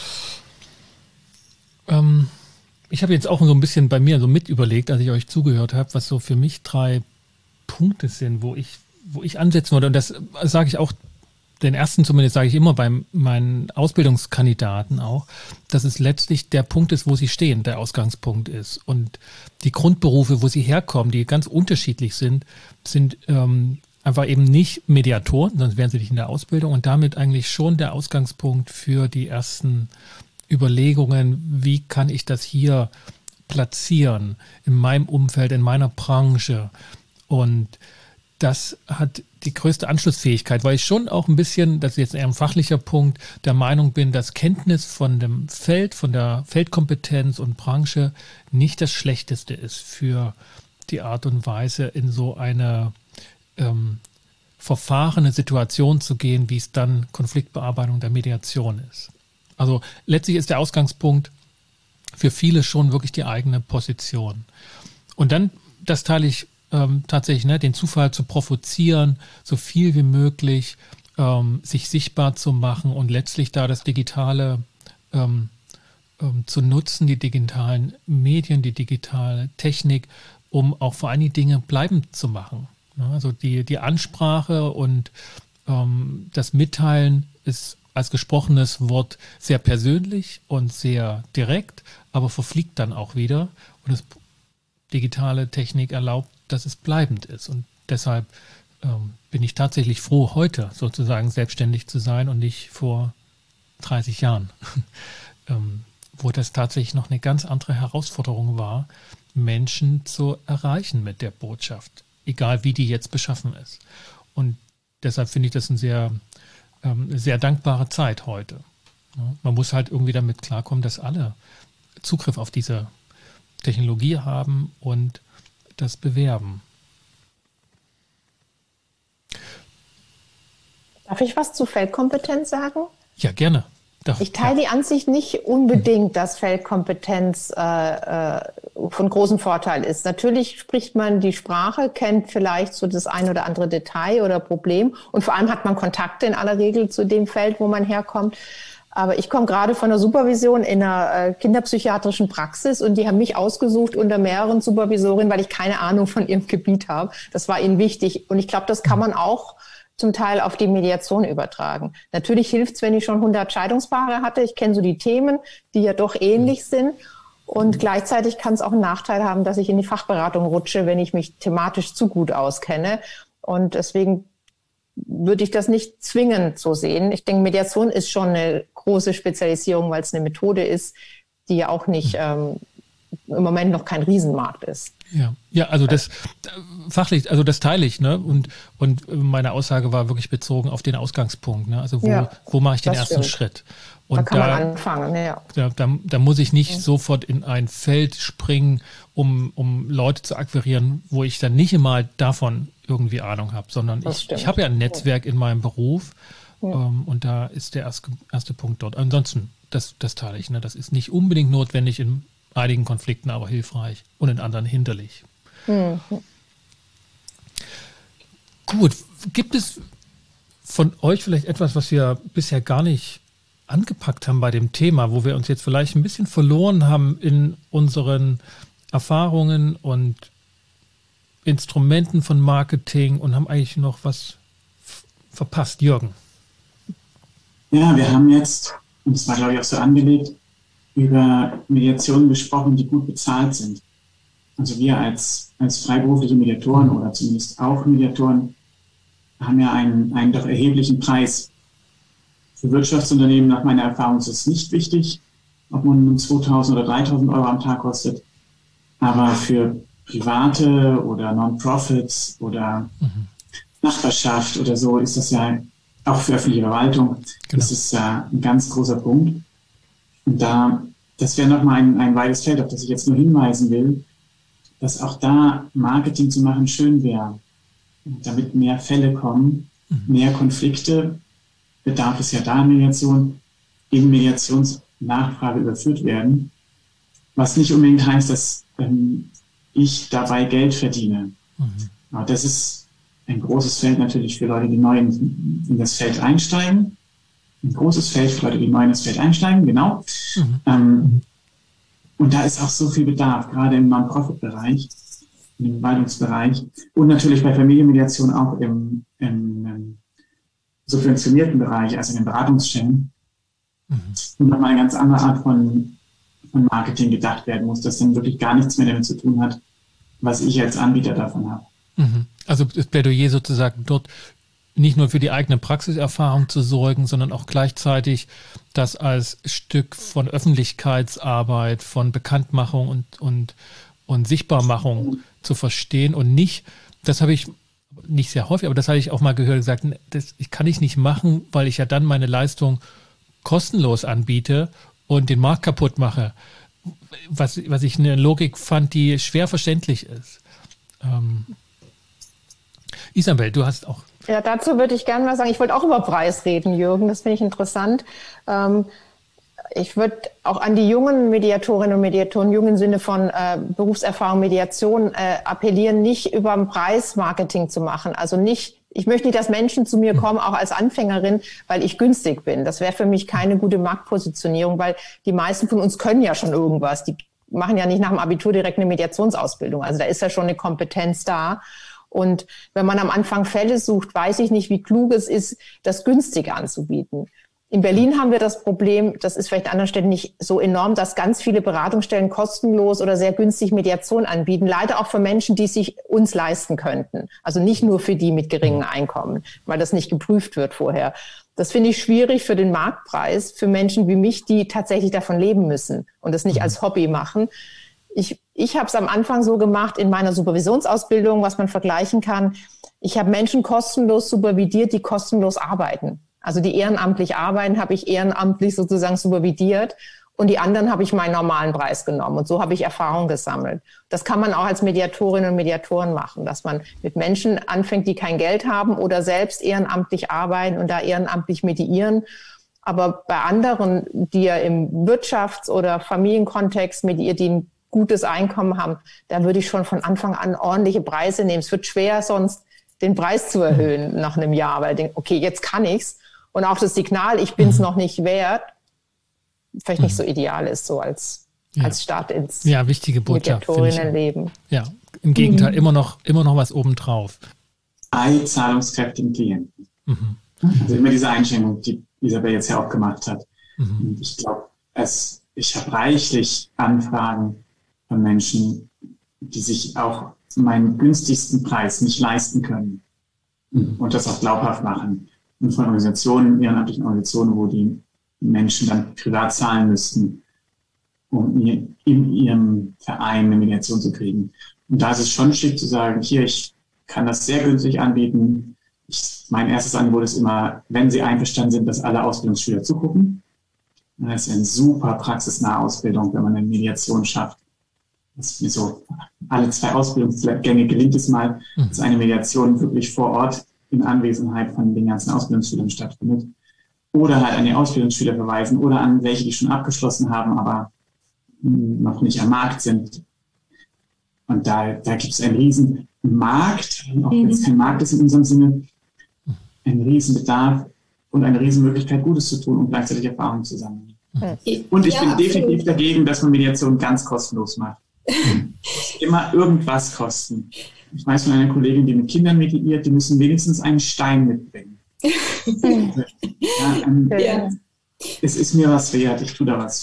Ähm, ich habe jetzt auch so ein bisschen bei mir so mit überlegt, als ich euch zugehört habe, was so für mich drei Punkte sind, wo ich, wo ich ansetzen würde. Und das sage ich auch, den ersten zumindest sage ich immer bei meinen Ausbildungskandidaten auch, dass es letztlich der Punkt ist, wo sie stehen, der Ausgangspunkt ist. Und die Grundberufe, wo sie herkommen, die ganz unterschiedlich sind, sind ähm, einfach eben nicht Mediatoren, sonst wären sie nicht in der Ausbildung und damit eigentlich schon der Ausgangspunkt für die ersten Überlegungen, wie kann ich das hier platzieren, in meinem Umfeld, in meiner Branche. Und das hat die größte Anschlussfähigkeit, weil ich schon auch ein bisschen, das ist jetzt eher ein fachlicher Punkt, der Meinung bin, dass Kenntnis von dem Feld, von der Feldkompetenz und Branche nicht das Schlechteste ist für die Art und Weise, in so eine ähm, verfahrene Situation zu gehen, wie es dann Konfliktbearbeitung der Mediation ist. Also letztlich ist der Ausgangspunkt für viele schon wirklich die eigene Position. Und dann, das teile ich ähm, tatsächlich, ne, den Zufall zu provozieren, so viel wie möglich ähm, sich sichtbar zu machen und letztlich da das Digitale ähm, ähm, zu nutzen, die digitalen Medien, die digitale Technik, um auch vor allen Dingen Dinge bleibend zu machen. Ja, also die, die Ansprache und ähm, das Mitteilen ist als gesprochenes Wort sehr persönlich und sehr direkt, aber verfliegt dann auch wieder. Und das digitale Technik erlaubt, dass es bleibend ist. Und deshalb ähm, bin ich tatsächlich froh, heute sozusagen selbstständig zu sein und nicht vor dreißig Jahren, ähm, wo das tatsächlich noch eine ganz andere Herausforderung war, Menschen zu erreichen mit der Botschaft, egal wie die jetzt beschaffen ist. Und deshalb finde ich das ein sehr Eine sehr dankbare Zeit heute. Man muss halt irgendwie damit klarkommen, dass alle Zugriff auf diese Technologie haben und das bewerben. Darf ich was zu Feldkompetenz sagen? Ja, gerne. Darf, ich teile ja. die Ansicht nicht unbedingt, dass Feldkompetenz äh, von großem Vorteil ist. Natürlich spricht man die Sprache, kennt vielleicht so das ein oder andere Detail oder Problem und vor allem hat man Kontakte in aller Regel zu dem Feld, wo man herkommt. Aber ich komme gerade von der Supervision in einer äh, kinderpsychiatrischen Praxis und die haben mich ausgesucht unter mehreren Supervisorinnen, weil ich keine Ahnung von ihrem Gebiet habe. Das war ihnen wichtig und ich glaube, das kann man auch zum Teil auf die Mediation übertragen. Natürlich hilft es, wenn ich schon hundert Scheidungspaare hatte. Ich kenne so die Themen, die ja doch ähnlich sind. Und gleichzeitig kann es auch einen Nachteil haben, dass ich in die Fachberatung rutsche, wenn ich mich thematisch zu gut auskenne. Und deswegen würde ich das nicht zwingend so sehen. Ich denke, Mediation ist schon eine große Spezialisierung, weil es eine Methode ist, die ja auch nicht ähm, im Moment noch kein Riesenmarkt ist. Ja, ja, also das fachlich, also das teile ich, ne? Und, und meine Aussage war wirklich bezogen auf den Ausgangspunkt, ne? Also wo, ja, wo mache ich den ersten stimmt. Schritt? Und da kann da, man anfangen, ja. Da, da, da muss ich nicht ja. sofort in ein Feld springen, um, um Leute zu akquirieren, wo ich dann nicht immer davon irgendwie Ahnung habe, sondern das ich, ich habe ja ein Netzwerk ja. in meinem Beruf ja. ähm, und da ist der erste, erste Punkt dort. Ansonsten, das, das teile ich, ne? Das ist nicht unbedingt notwendig in einigen Konflikten, aber hilfreich und in anderen hinderlich. Mhm. Gut, gibt es von euch vielleicht etwas, was wir bisher gar nicht angepackt haben bei dem Thema, wo wir uns jetzt vielleicht ein bisschen verloren haben in unseren Erfahrungen und Instrumenten von Marketing und haben eigentlich noch was f- verpasst? Jürgen? Ja, wir haben jetzt, und das war glaube ich auch so angelegt, über Mediationen gesprochen, die gut bezahlt sind. also wir als, als freiberufliche Mediatoren oder zumindest auch Mediatoren haben ja einen, einen doch erheblichen Preis. Für Wirtschaftsunternehmen, nach meiner Erfahrung, ist es nicht wichtig, ob man zweitausend oder dreitausend Euro am Tag kostet. Aber für Private oder Non-Profits oder mhm. Nachbarschaft oder so ist das ja, auch für öffentliche Verwaltung, genau. ist es ja ein ganz großer Punkt. Und da, das wäre nochmal ein, ein weites Feld, auf das ich jetzt nur hinweisen will, dass auch da Marketing zu machen schön wäre, damit mehr Fälle kommen, mhm. mehr Konflikte, bedarf es ja da in Mediation, in Mediationsnachfrage überführt werden, was nicht unbedingt heißt, dass ähm, ich dabei Geld verdiene. Mhm. Aber das ist ein großes Feld natürlich für Leute, die neu in, in das Feld einsteigen. Ein großes Feld für Leute, die neu in das Feld einsteigen, genau. Mhm. Ähm, und da ist auch so viel Bedarf, gerade im Non-Profit-Bereich, im Verwaltungsbereich und natürlich bei Familienmediation auch im, im, im subventionierten Bereich, also in den Beratungsstellen, mhm. und nochmal eine ganz andere Art von, von Marketing gedacht werden muss, das dann wirklich gar nichts mehr damit zu tun hat, was ich als Anbieter davon habe. Mhm. Also das Plädoyer sozusagen dort nicht nur für die eigene Praxiserfahrung zu sorgen, sondern auch gleichzeitig das als Stück von Öffentlichkeitsarbeit, von Bekanntmachung und, und, und Sichtbarmachung zu verstehen und nicht, das habe ich nicht sehr häufig, aber das habe ich auch mal gehört, gesagt, das kann ich nicht machen, weil ich ja dann meine Leistung kostenlos anbiete und den Markt kaputt mache, was, was ich eine Logik fand, die schwer verständlich ist. Ähm, Isabel, du hast auch... Ja, dazu würde ich gerne mal sagen, ich wollte auch über Preis reden, Jürgen, das finde ich interessant. Ähm, ich würde auch an die jungen Mediatorinnen und Mediatoren, jung im Sinne von äh, Berufserfahrung, Mediation, äh, appellieren, nicht über den Preis Marketing zu machen. Also nicht, ich möchte nicht, dass Menschen zu mir kommen, auch als Anfängerin, weil ich günstig bin. Das wäre für mich keine gute Marktpositionierung, weil die meisten von uns können ja schon irgendwas. Die machen ja nicht nach dem Abitur direkt eine Mediationsausbildung. Also da ist ja schon eine Kompetenz da. Und wenn man am Anfang Fälle sucht, weiß ich nicht, wie klug es ist, das günstig anzubieten. In Berlin haben wir das Problem, das ist vielleicht an anderen Städten nicht so enorm, dass ganz viele Beratungsstellen kostenlos oder sehr günstig Mediation anbieten. Leider auch für Menschen, die sich uns leisten könnten. Also nicht nur für die mit geringen Einkommen, weil das nicht geprüft wird vorher. Das finde ich schwierig für den Marktpreis, für Menschen wie mich, die tatsächlich davon leben müssen und das nicht als Hobby machen. Ich, ich habe es am Anfang so gemacht in meiner Supervisionsausbildung, was man vergleichen kann. Ich habe Menschen kostenlos supervidiert, die kostenlos arbeiten. Also die ehrenamtlich arbeiten, habe ich ehrenamtlich sozusagen supervidiert und die anderen habe ich meinen normalen Preis genommen. Und so habe ich Erfahrung gesammelt. Das kann man auch als Mediatorinnen und Mediatoren machen, dass man mit Menschen anfängt, die kein Geld haben oder selbst ehrenamtlich arbeiten und da ehrenamtlich mediieren. Aber bei anderen, die ja im Wirtschafts- oder Familienkontext mediieren, die ein gutes Einkommen haben, da würde ich schon von Anfang an ordentliche Preise nehmen. Es wird schwer, sonst den Preis zu erhöhen nach einem Jahr, weil ich denke, okay, jetzt kann ich's. Und auch das Signal, ich bin's noch nicht wert, vielleicht nicht so ideal ist, so als, ja. als Start ins ja, wichtige Botschaft, Mediatorinnenleben. Ja, im Gegenteil, mhm. immer noch, immer noch was obendrauf. Bei zahlungskräftigen Klienten. Mhm. Also immer diese Einschränkung, die Isabel jetzt ja auch gemacht hat. Mhm. Und ich glaube, es, ich habe reichlich Anfragen von Menschen, die sich auch meinen günstigsten Preis nicht leisten können mhm. und das auch glaubhaft machen. Und von Organisationen, ehrenamtlichen Organisationen, wo die Menschen dann privat zahlen müssten, um in ihrem Verein eine Mediation zu kriegen. Und da ist es schon schick zu sagen, hier, ich kann das sehr günstig anbieten. Ich, mein erstes Angebot ist immer, wenn Sie einverstanden sind, dass alle Ausbildungsschüler zugucken. Das ist eine super praxisnahe Ausbildung, wenn man eine Mediation schafft. Das ist mir so, alle zwei Ausbildungsgänge gelingt es mal, dass eine Mediation wirklich vor Ort in Anwesenheit von den ganzen Ausbildungsschülern stattfindet. Oder halt an die Ausbildungsschüler verweisen oder an welche, die schon abgeschlossen haben, aber noch nicht am Markt sind. Und da, da gibt es einen riesen Markt, auch wenn es kein Markt ist in unserem Sinne, einen riesen Bedarf und eine riesen Möglichkeit, Gutes zu tun und gleichzeitig Erfahrungen zu sammeln. Und ich ja, bin absolut. definitiv dagegen, dass man Mediation ganz kostenlos macht. Immer irgendwas kosten. Ich weiß von einer Kollegin, die mit Kindern mediiert, die müssen wenigstens einen Stein mitbringen. ja, ähm, ja. Es ist mir was wert, ich tue da was für.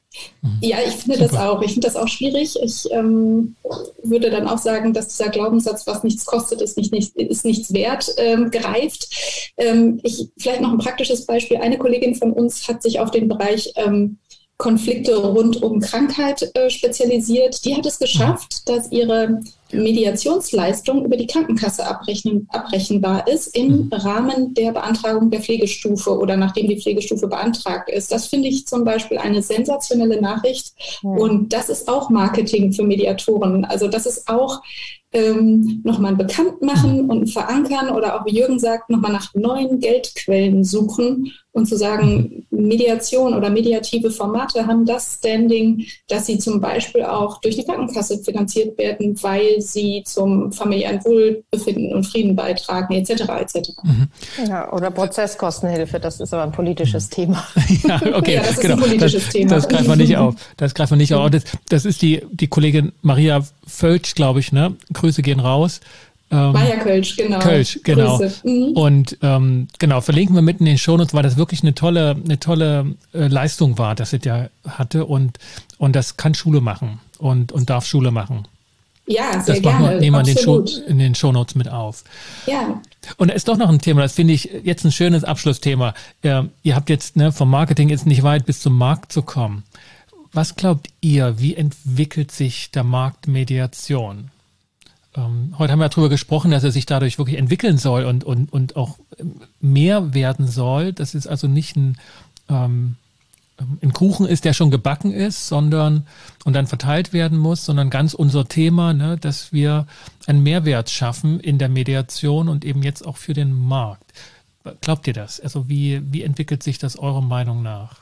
Ja, ich finde Super. das auch. Ich finde das auch schwierig. Ich ähm, würde dann auch sagen, dass dieser Glaubenssatz, was nichts kostet, ist, nicht, nicht, ist nichts wert, ähm, greift. Ähm, ich, vielleicht noch ein praktisches Beispiel. Eine Kollegin von uns hat sich auf den Bereich ähm, Konflikte rund um Krankheit äh, spezialisiert. Die hat es geschafft, dass ihre Mediationsleistung über die Krankenkasse abrechnen, abrechenbar ist im Rahmen der Beantragung der Pflegestufe oder nachdem die Pflegestufe beantragt ist. Das finde ich zum Beispiel eine sensationelle Nachricht. Ja. Und das ist auch Marketing für Mediatoren. Also das ist auch ähm, nochmal ein Bekanntmachen und ein Verankern oder auch, wie Jürgen sagt, nochmal nach neuen Geldquellen suchen und zu sagen, Mediation oder mediative Formate haben das Standing, dass sie zum Beispiel auch durch die Krankenkasse finanziert werden, weil sie zum familiären Wohlbefinden und Frieden beitragen, et cetera et cetera. Mhm. Ja, oder Prozesskostenhilfe, das ist aber ein politisches Thema. Ja, okay, ja, das ist genau. ein politisches das, Thema. Das greifen wir nicht auf. Das greifen wir nicht auf. Das, das ist die, die Kollegin Maria Völsch, glaube ich, ne? Grüße gehen raus. Ähm, Maja Kölsch, genau. Kölsch, genau. Mhm. Und ähm, genau, verlinken wir mitten in den Shownotes, weil das wirklich eine tolle, eine tolle äh, Leistung war, dass sie ja hatte und, und das kann Schule machen und, und darf Schule machen. Ja, sehr das gerne. Das nehmen wir in den, Show, in den Shownotes mit auf. Ja. Und da ist doch noch ein Thema, das finde ich jetzt ein schönes Abschlussthema. Äh, ihr habt jetzt, ne, vom Marketing ist nicht weit bis zum Markt zu kommen. Was glaubt ihr, wie entwickelt sich der Markt Mediation? Ähm, heute haben wir darüber gesprochen, dass er sich dadurch wirklich entwickeln soll und, und, und auch mehr werden soll. Das ist also nicht ein, ähm, ein Kuchen ist, der schon gebacken ist, sondern und dann verteilt werden muss, sondern ganz unser Thema, ne, dass wir einen Mehrwert schaffen in der Mediation und eben jetzt auch für den Markt. Glaubt ihr das? Also wie, wie entwickelt sich das eurer Meinung nach?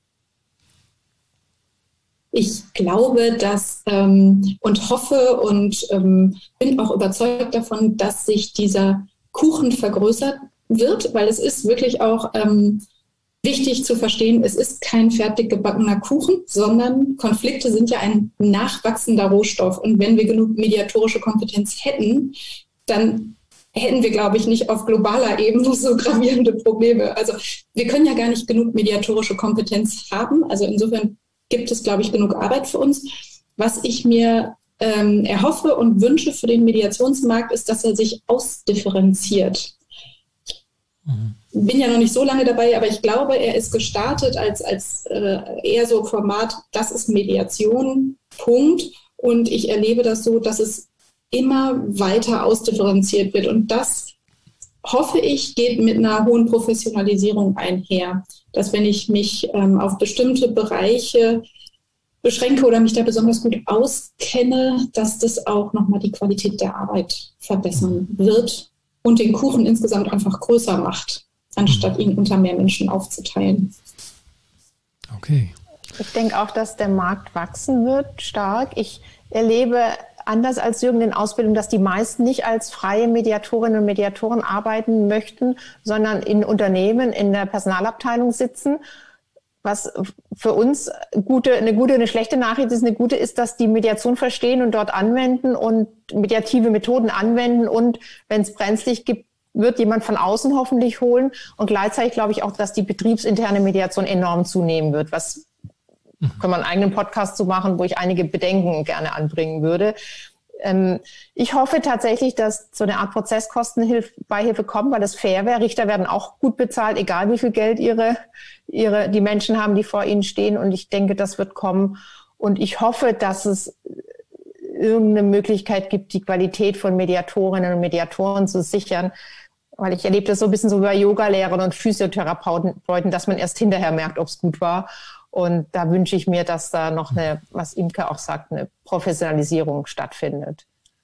Ich glaube, dass ähm, und hoffe und ähm, bin auch überzeugt davon, dass sich dieser Kuchen vergrößert wird, weil es ist wirklich auch ähm, wichtig zu verstehen, es ist kein fertig gebackener Kuchen, sondern Konflikte sind ja ein nachwachsender Rohstoff. Und wenn wir genug mediatorische Kompetenz hätten, dann hätten wir, glaube ich, nicht auf globaler Ebene so gravierende Probleme. Also wir können ja gar nicht genug mediatorische Kompetenz haben. Also insofern gibt es, glaube ich, genug Arbeit für uns. Was ich mir ähm, erhoffe und wünsche für den Mediationsmarkt, ist, dass er sich ausdifferenziert. Mhm. Ich bin ja noch nicht so lange dabei, aber ich glaube, er ist gestartet als, als äh, eher so Format, das ist Mediation, Punkt. Und ich erlebe das so, dass es immer weiter ausdifferenziert wird. Und das, hoffe ich, geht mit einer hohen Professionalisierung einher. Dass wenn ich mich ähm, auf bestimmte Bereiche beschränke oder mich da besonders gut auskenne, dass das auch nochmal die Qualität der Arbeit verbessern wird und den Kuchen insgesamt einfach größer macht, anstatt ihn unter mehr Menschen aufzuteilen. Okay. Ich denke auch, dass der Markt wachsen wird, stark. Ich erlebe anders als Jürgen in Ausbildung, dass die meisten nicht als freie Mediatorinnen und Mediatoren arbeiten möchten, sondern in Unternehmen, in der Personalabteilung sitzen. Was für uns gute, eine gute, eine schlechte Nachricht ist, eine gute ist, dass die Mediation verstehen und dort anwenden und mediative Methoden anwenden und wenn es brenzlig gibt, wird jemand von außen hoffentlich holen. Und gleichzeitig glaube ich auch, dass die betriebsinterne Mediation enorm zunehmen wird, was können wir einen eigenen Podcast zu machen, wo ich einige Bedenken gerne anbringen würde. Ähm, ich hoffe tatsächlich, dass so eine Art Prozesskostenbeihilfe kommt, weil das fair wäre. Richter werden auch gut bezahlt, egal wie viel Geld ihre, ihre, die Menschen haben, die vor ihnen stehen. Und ich denke, das wird kommen. Und ich hoffe, dass es irgendeine Möglichkeit gibt, die Qualität von Mediatorinnen und Mediatoren zu sichern. Weil ich erlebe das so ein bisschen so bei Yogalehrern und Physiotherapeuten, dass man erst hinterher merkt, ob es gut war. Und da wünsche ich mir, dass da noch eine, was Imke auch sagt, eine Professionalisierung stattfindet.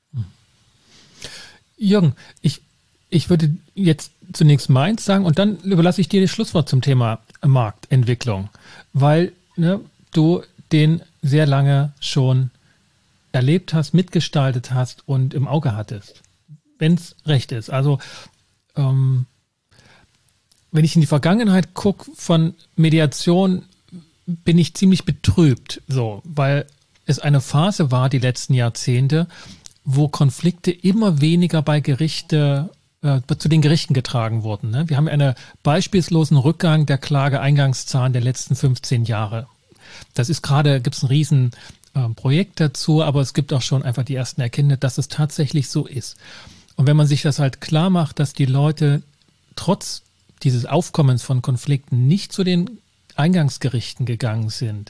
Jürgen, ich, ich würde jetzt zunächst meins sagen und dann überlasse ich dir das Schlusswort zum Thema Marktentwicklung, weil ne, du den sehr lange schon erlebt hast, mitgestaltet hast und im Auge hattest, wenn es recht ist. Also ähm, wenn ich in die Vergangenheit gucke von Mediation, bin ich ziemlich betrübt, so, weil es eine Phase war, die letzten Jahrzehnte, wo Konflikte immer weniger bei Gerichte, äh, zu den Gerichten getragen wurden. Ne? Wir haben einen beispielslosen Rückgang der Klageeingangszahlen der letzten fünfzehn Jahre. Das ist gerade, gibt es ein riesen äh, Projekt dazu, aber es gibt auch schon einfach die ersten Erkenntnisse, dass es tatsächlich so ist. Und wenn man sich das halt klar macht, dass die Leute trotz dieses Aufkommens von Konflikten nicht zu den Eingangsgerichten gegangen sind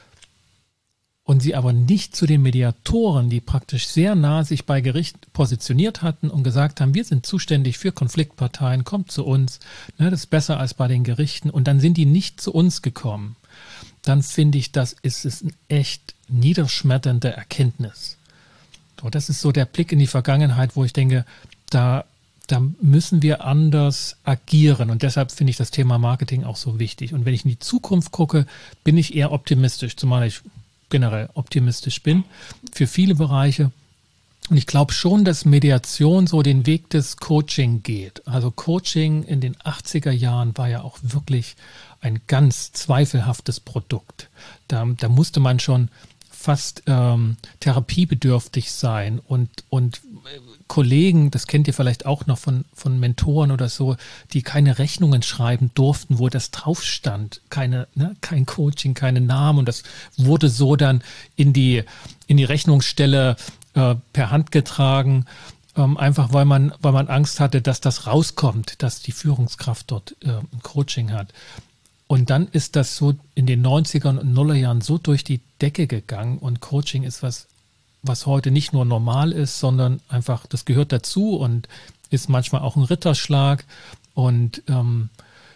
und sie aber nicht zu den Mediatoren, die praktisch sehr nah sich bei Gericht positioniert hatten und gesagt haben, wir sind zuständig für Konfliktparteien, kommt zu uns, ne, das ist besser als bei den Gerichten, und dann sind die nicht zu uns gekommen, dann finde ich, das ist, ist eine echt niederschmetternde Erkenntnis. So, das ist so der Blick in die Vergangenheit, wo ich denke, da Da müssen wir anders agieren, und deshalb finde ich das Thema Marketing auch so wichtig. Und wenn ich in die Zukunft gucke, bin ich eher optimistisch, zumal ich generell optimistisch bin für viele Bereiche. Und ich glaube schon, dass Mediation so den Weg des Coaching geht. Also Coaching in den achtziger Jahren war ja auch wirklich ein ganz zweifelhaftes Produkt. Da, da musste man schon fast ähm, therapiebedürftig sein und, und Kollegen, das kennt ihr vielleicht auch noch von, von Mentoren oder so, die keine Rechnungen schreiben durften, wo das drauf stand, keine, ne, kein Coaching, keine Namen, und das wurde so dann in die, in die Rechnungsstelle äh, per Hand getragen, ähm, einfach weil man, weil man Angst hatte, dass das rauskommt, dass die Führungskraft dort äh, ein Coaching hat. Und dann ist das so in den neunzigern und Nullerjahren so durch die Decke gegangen, und Coaching ist was, was heute nicht nur normal ist, sondern einfach, das gehört dazu und ist manchmal auch ein Ritterschlag und ähm,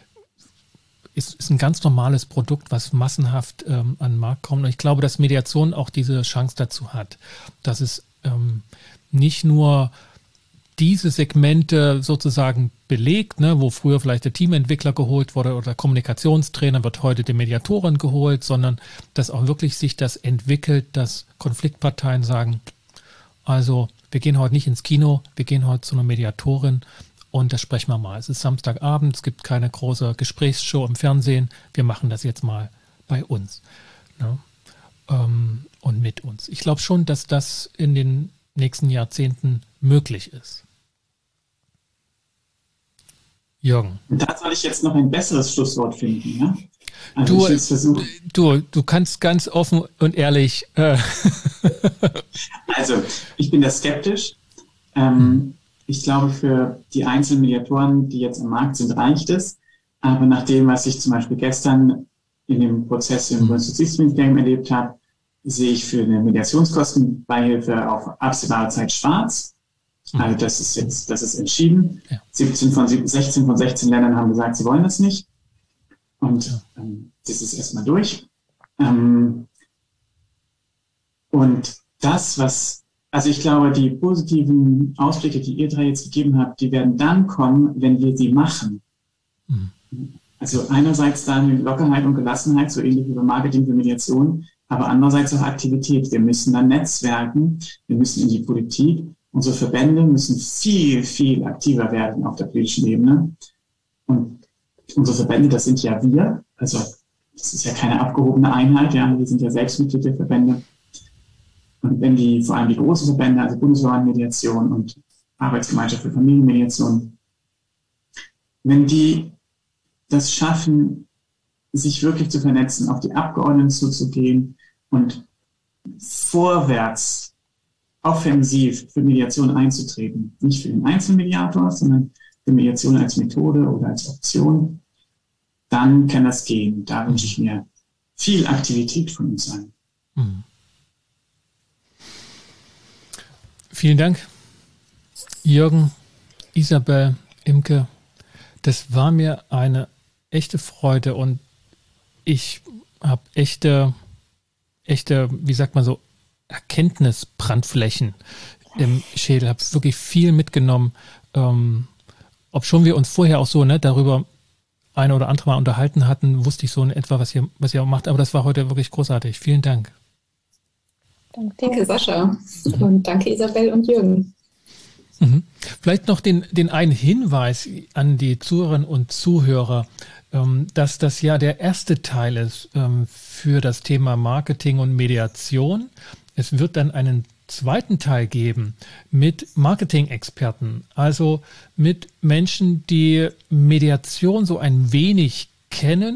ist, ist ein ganz normales Produkt, was massenhaft ähm, an den Markt kommt. Und ich glaube, dass Mediation auch diese Chance dazu hat, dass es ähm, nicht nur diese Segmente sozusagen belegt, ne, wo früher vielleicht der Teamentwickler geholt wurde oder der Kommunikationstrainer, wird heute die Mediatorin geholt, sondern dass auch wirklich sich das entwickelt, dass Konfliktparteien sagen, also wir gehen heute nicht ins Kino, wir gehen heute zu einer Mediatorin und das sprechen wir mal. Es ist Samstagabend, es gibt keine große Gesprächsshow im Fernsehen, wir machen das jetzt mal bei uns, ne, ähm, und mit uns. Ich glaube schon, dass das in den nächsten Jahrzehnten möglich ist. Jürgen. Und da soll ich jetzt noch ein besseres Schlusswort finden, ja? Also du, ich versuchen. du, du kannst ganz offen und ehrlich. Äh also, ich bin da skeptisch. Ähm, ich glaube, für die einzelnen Mediatoren, die jetzt am Markt sind, reicht es. Aber nach dem, was ich zum Beispiel gestern in dem Prozess im Bundesjustizministerium erlebt habe, sehe ich für eine Mediationskostenbeihilfe auf absehbare Zeit schwarz. Also das ist jetzt, das ist entschieden. Ja. siebzehn von sechzehn von sechzehn Ländern haben gesagt, sie wollen das nicht. Und ja. ähm, das ist erstmal durch. Ähm, und das, was, also ich glaube, die positiven Ausblicke, die ihr drei jetzt gegeben habt, die werden dann kommen, wenn wir sie machen. Mhm. Also einerseits da eine Lockerheit und Gelassenheit, so ähnlich wie beim Marketing für Mediation, aber andererseits auch Aktivität. Wir müssen dann netzwerken, wir müssen in die Politik. Unsere Verbände müssen viel, viel aktiver werden auf der politischen Ebene. Und unsere Verbände, das sind ja wir. Also das ist ja keine abgehobene Einheit. Ja, wir sind ja selbst Mitglied der Verbände. Und wenn die, vor allem die großen Verbände, also Bundesverband-Mediation und Arbeitsgemeinschaft für Familienmediation, wenn die das schaffen, sich wirklich zu vernetzen, auf die Abgeordneten zuzugehen und vorwärts offensiv für Mediation einzutreten. Nicht für den Einzelmediator, sondern für Mediation als Methode oder als Option. Dann kann das gehen. Da wünsche ich mir viel Aktivität von uns allen. Mhm. Vielen Dank, Jürgen, Isabel, Imke. Das war mir eine echte Freude und ich habe echte, echte, wie sagt man so, Erkenntnisbrandflächen im Schädel, habe wirklich viel mitgenommen, ähm, ob schon wir uns vorher auch so ne, darüber eine oder andere Mal unterhalten hatten, wusste ich so in etwa, was ihr, was ihr auch macht, aber das war heute wirklich großartig. Vielen Dank. Danke, Sascha. Und danke, Isabel und Jürgen. Mhm. Vielleicht noch den, den einen Hinweis an die Zuhörerinnen und Zuhörer, ähm, dass das ja der erste Teil ist ähm, für das Thema Marketing und Mediation. Es wird dann einen zweiten Teil geben mit Marketing-Experten, also mit Menschen, die Mediation so ein wenig kennen,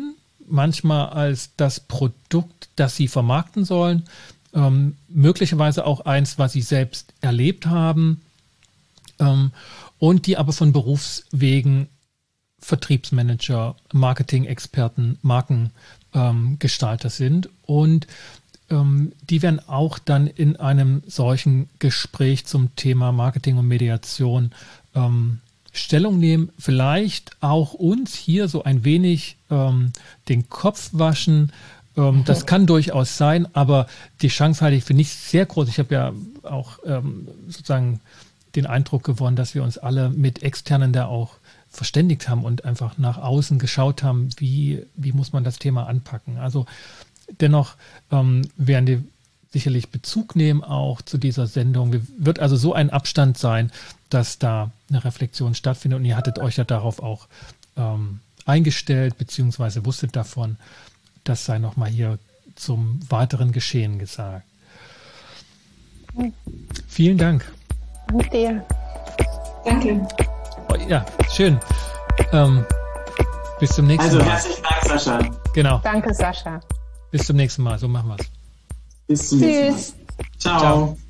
manchmal als das Produkt, das sie vermarkten sollen, ähm, möglicherweise auch eins, was sie selbst erlebt haben, ähm, und die aber von Berufswegen Vertriebsmanager, Marketing-Experten, Markengestalter ähm, sind. Und ähm, die werden auch dann in einem solchen Gespräch zum Thema Marketing und Mediation ähm, Stellung nehmen, vielleicht auch uns hier so ein wenig ähm, den Kopf waschen. Ähm, das kann durchaus sein, aber die Chance halte ich für nicht sehr groß. Ich habe ja auch ähm, sozusagen den Eindruck gewonnen, dass wir uns alle mit Externen da auch verständigt haben und einfach nach außen geschaut haben, wie, wie muss man das Thema anpacken. Also dennoch ähm, werden wir sicherlich Bezug nehmen auch zu dieser Sendung. Wird also so ein Abstand sein, dass da eine Reflexion stattfindet. Und ihr hattet euch ja darauf auch ähm, eingestellt, beziehungsweise wusstet davon. Das sei nochmal hier zum weiteren Geschehen gesagt. Mhm. Vielen Dank. Danke dir. Danke. Oh, ja, schön. Ähm, bis zum nächsten also, Mal. Also herzlichen Dank, Sascha. Genau. Danke, Sascha. Bis zum nächsten Mal. So machen wir es. Bis zum nächsten Mal. Ciao. Ciao.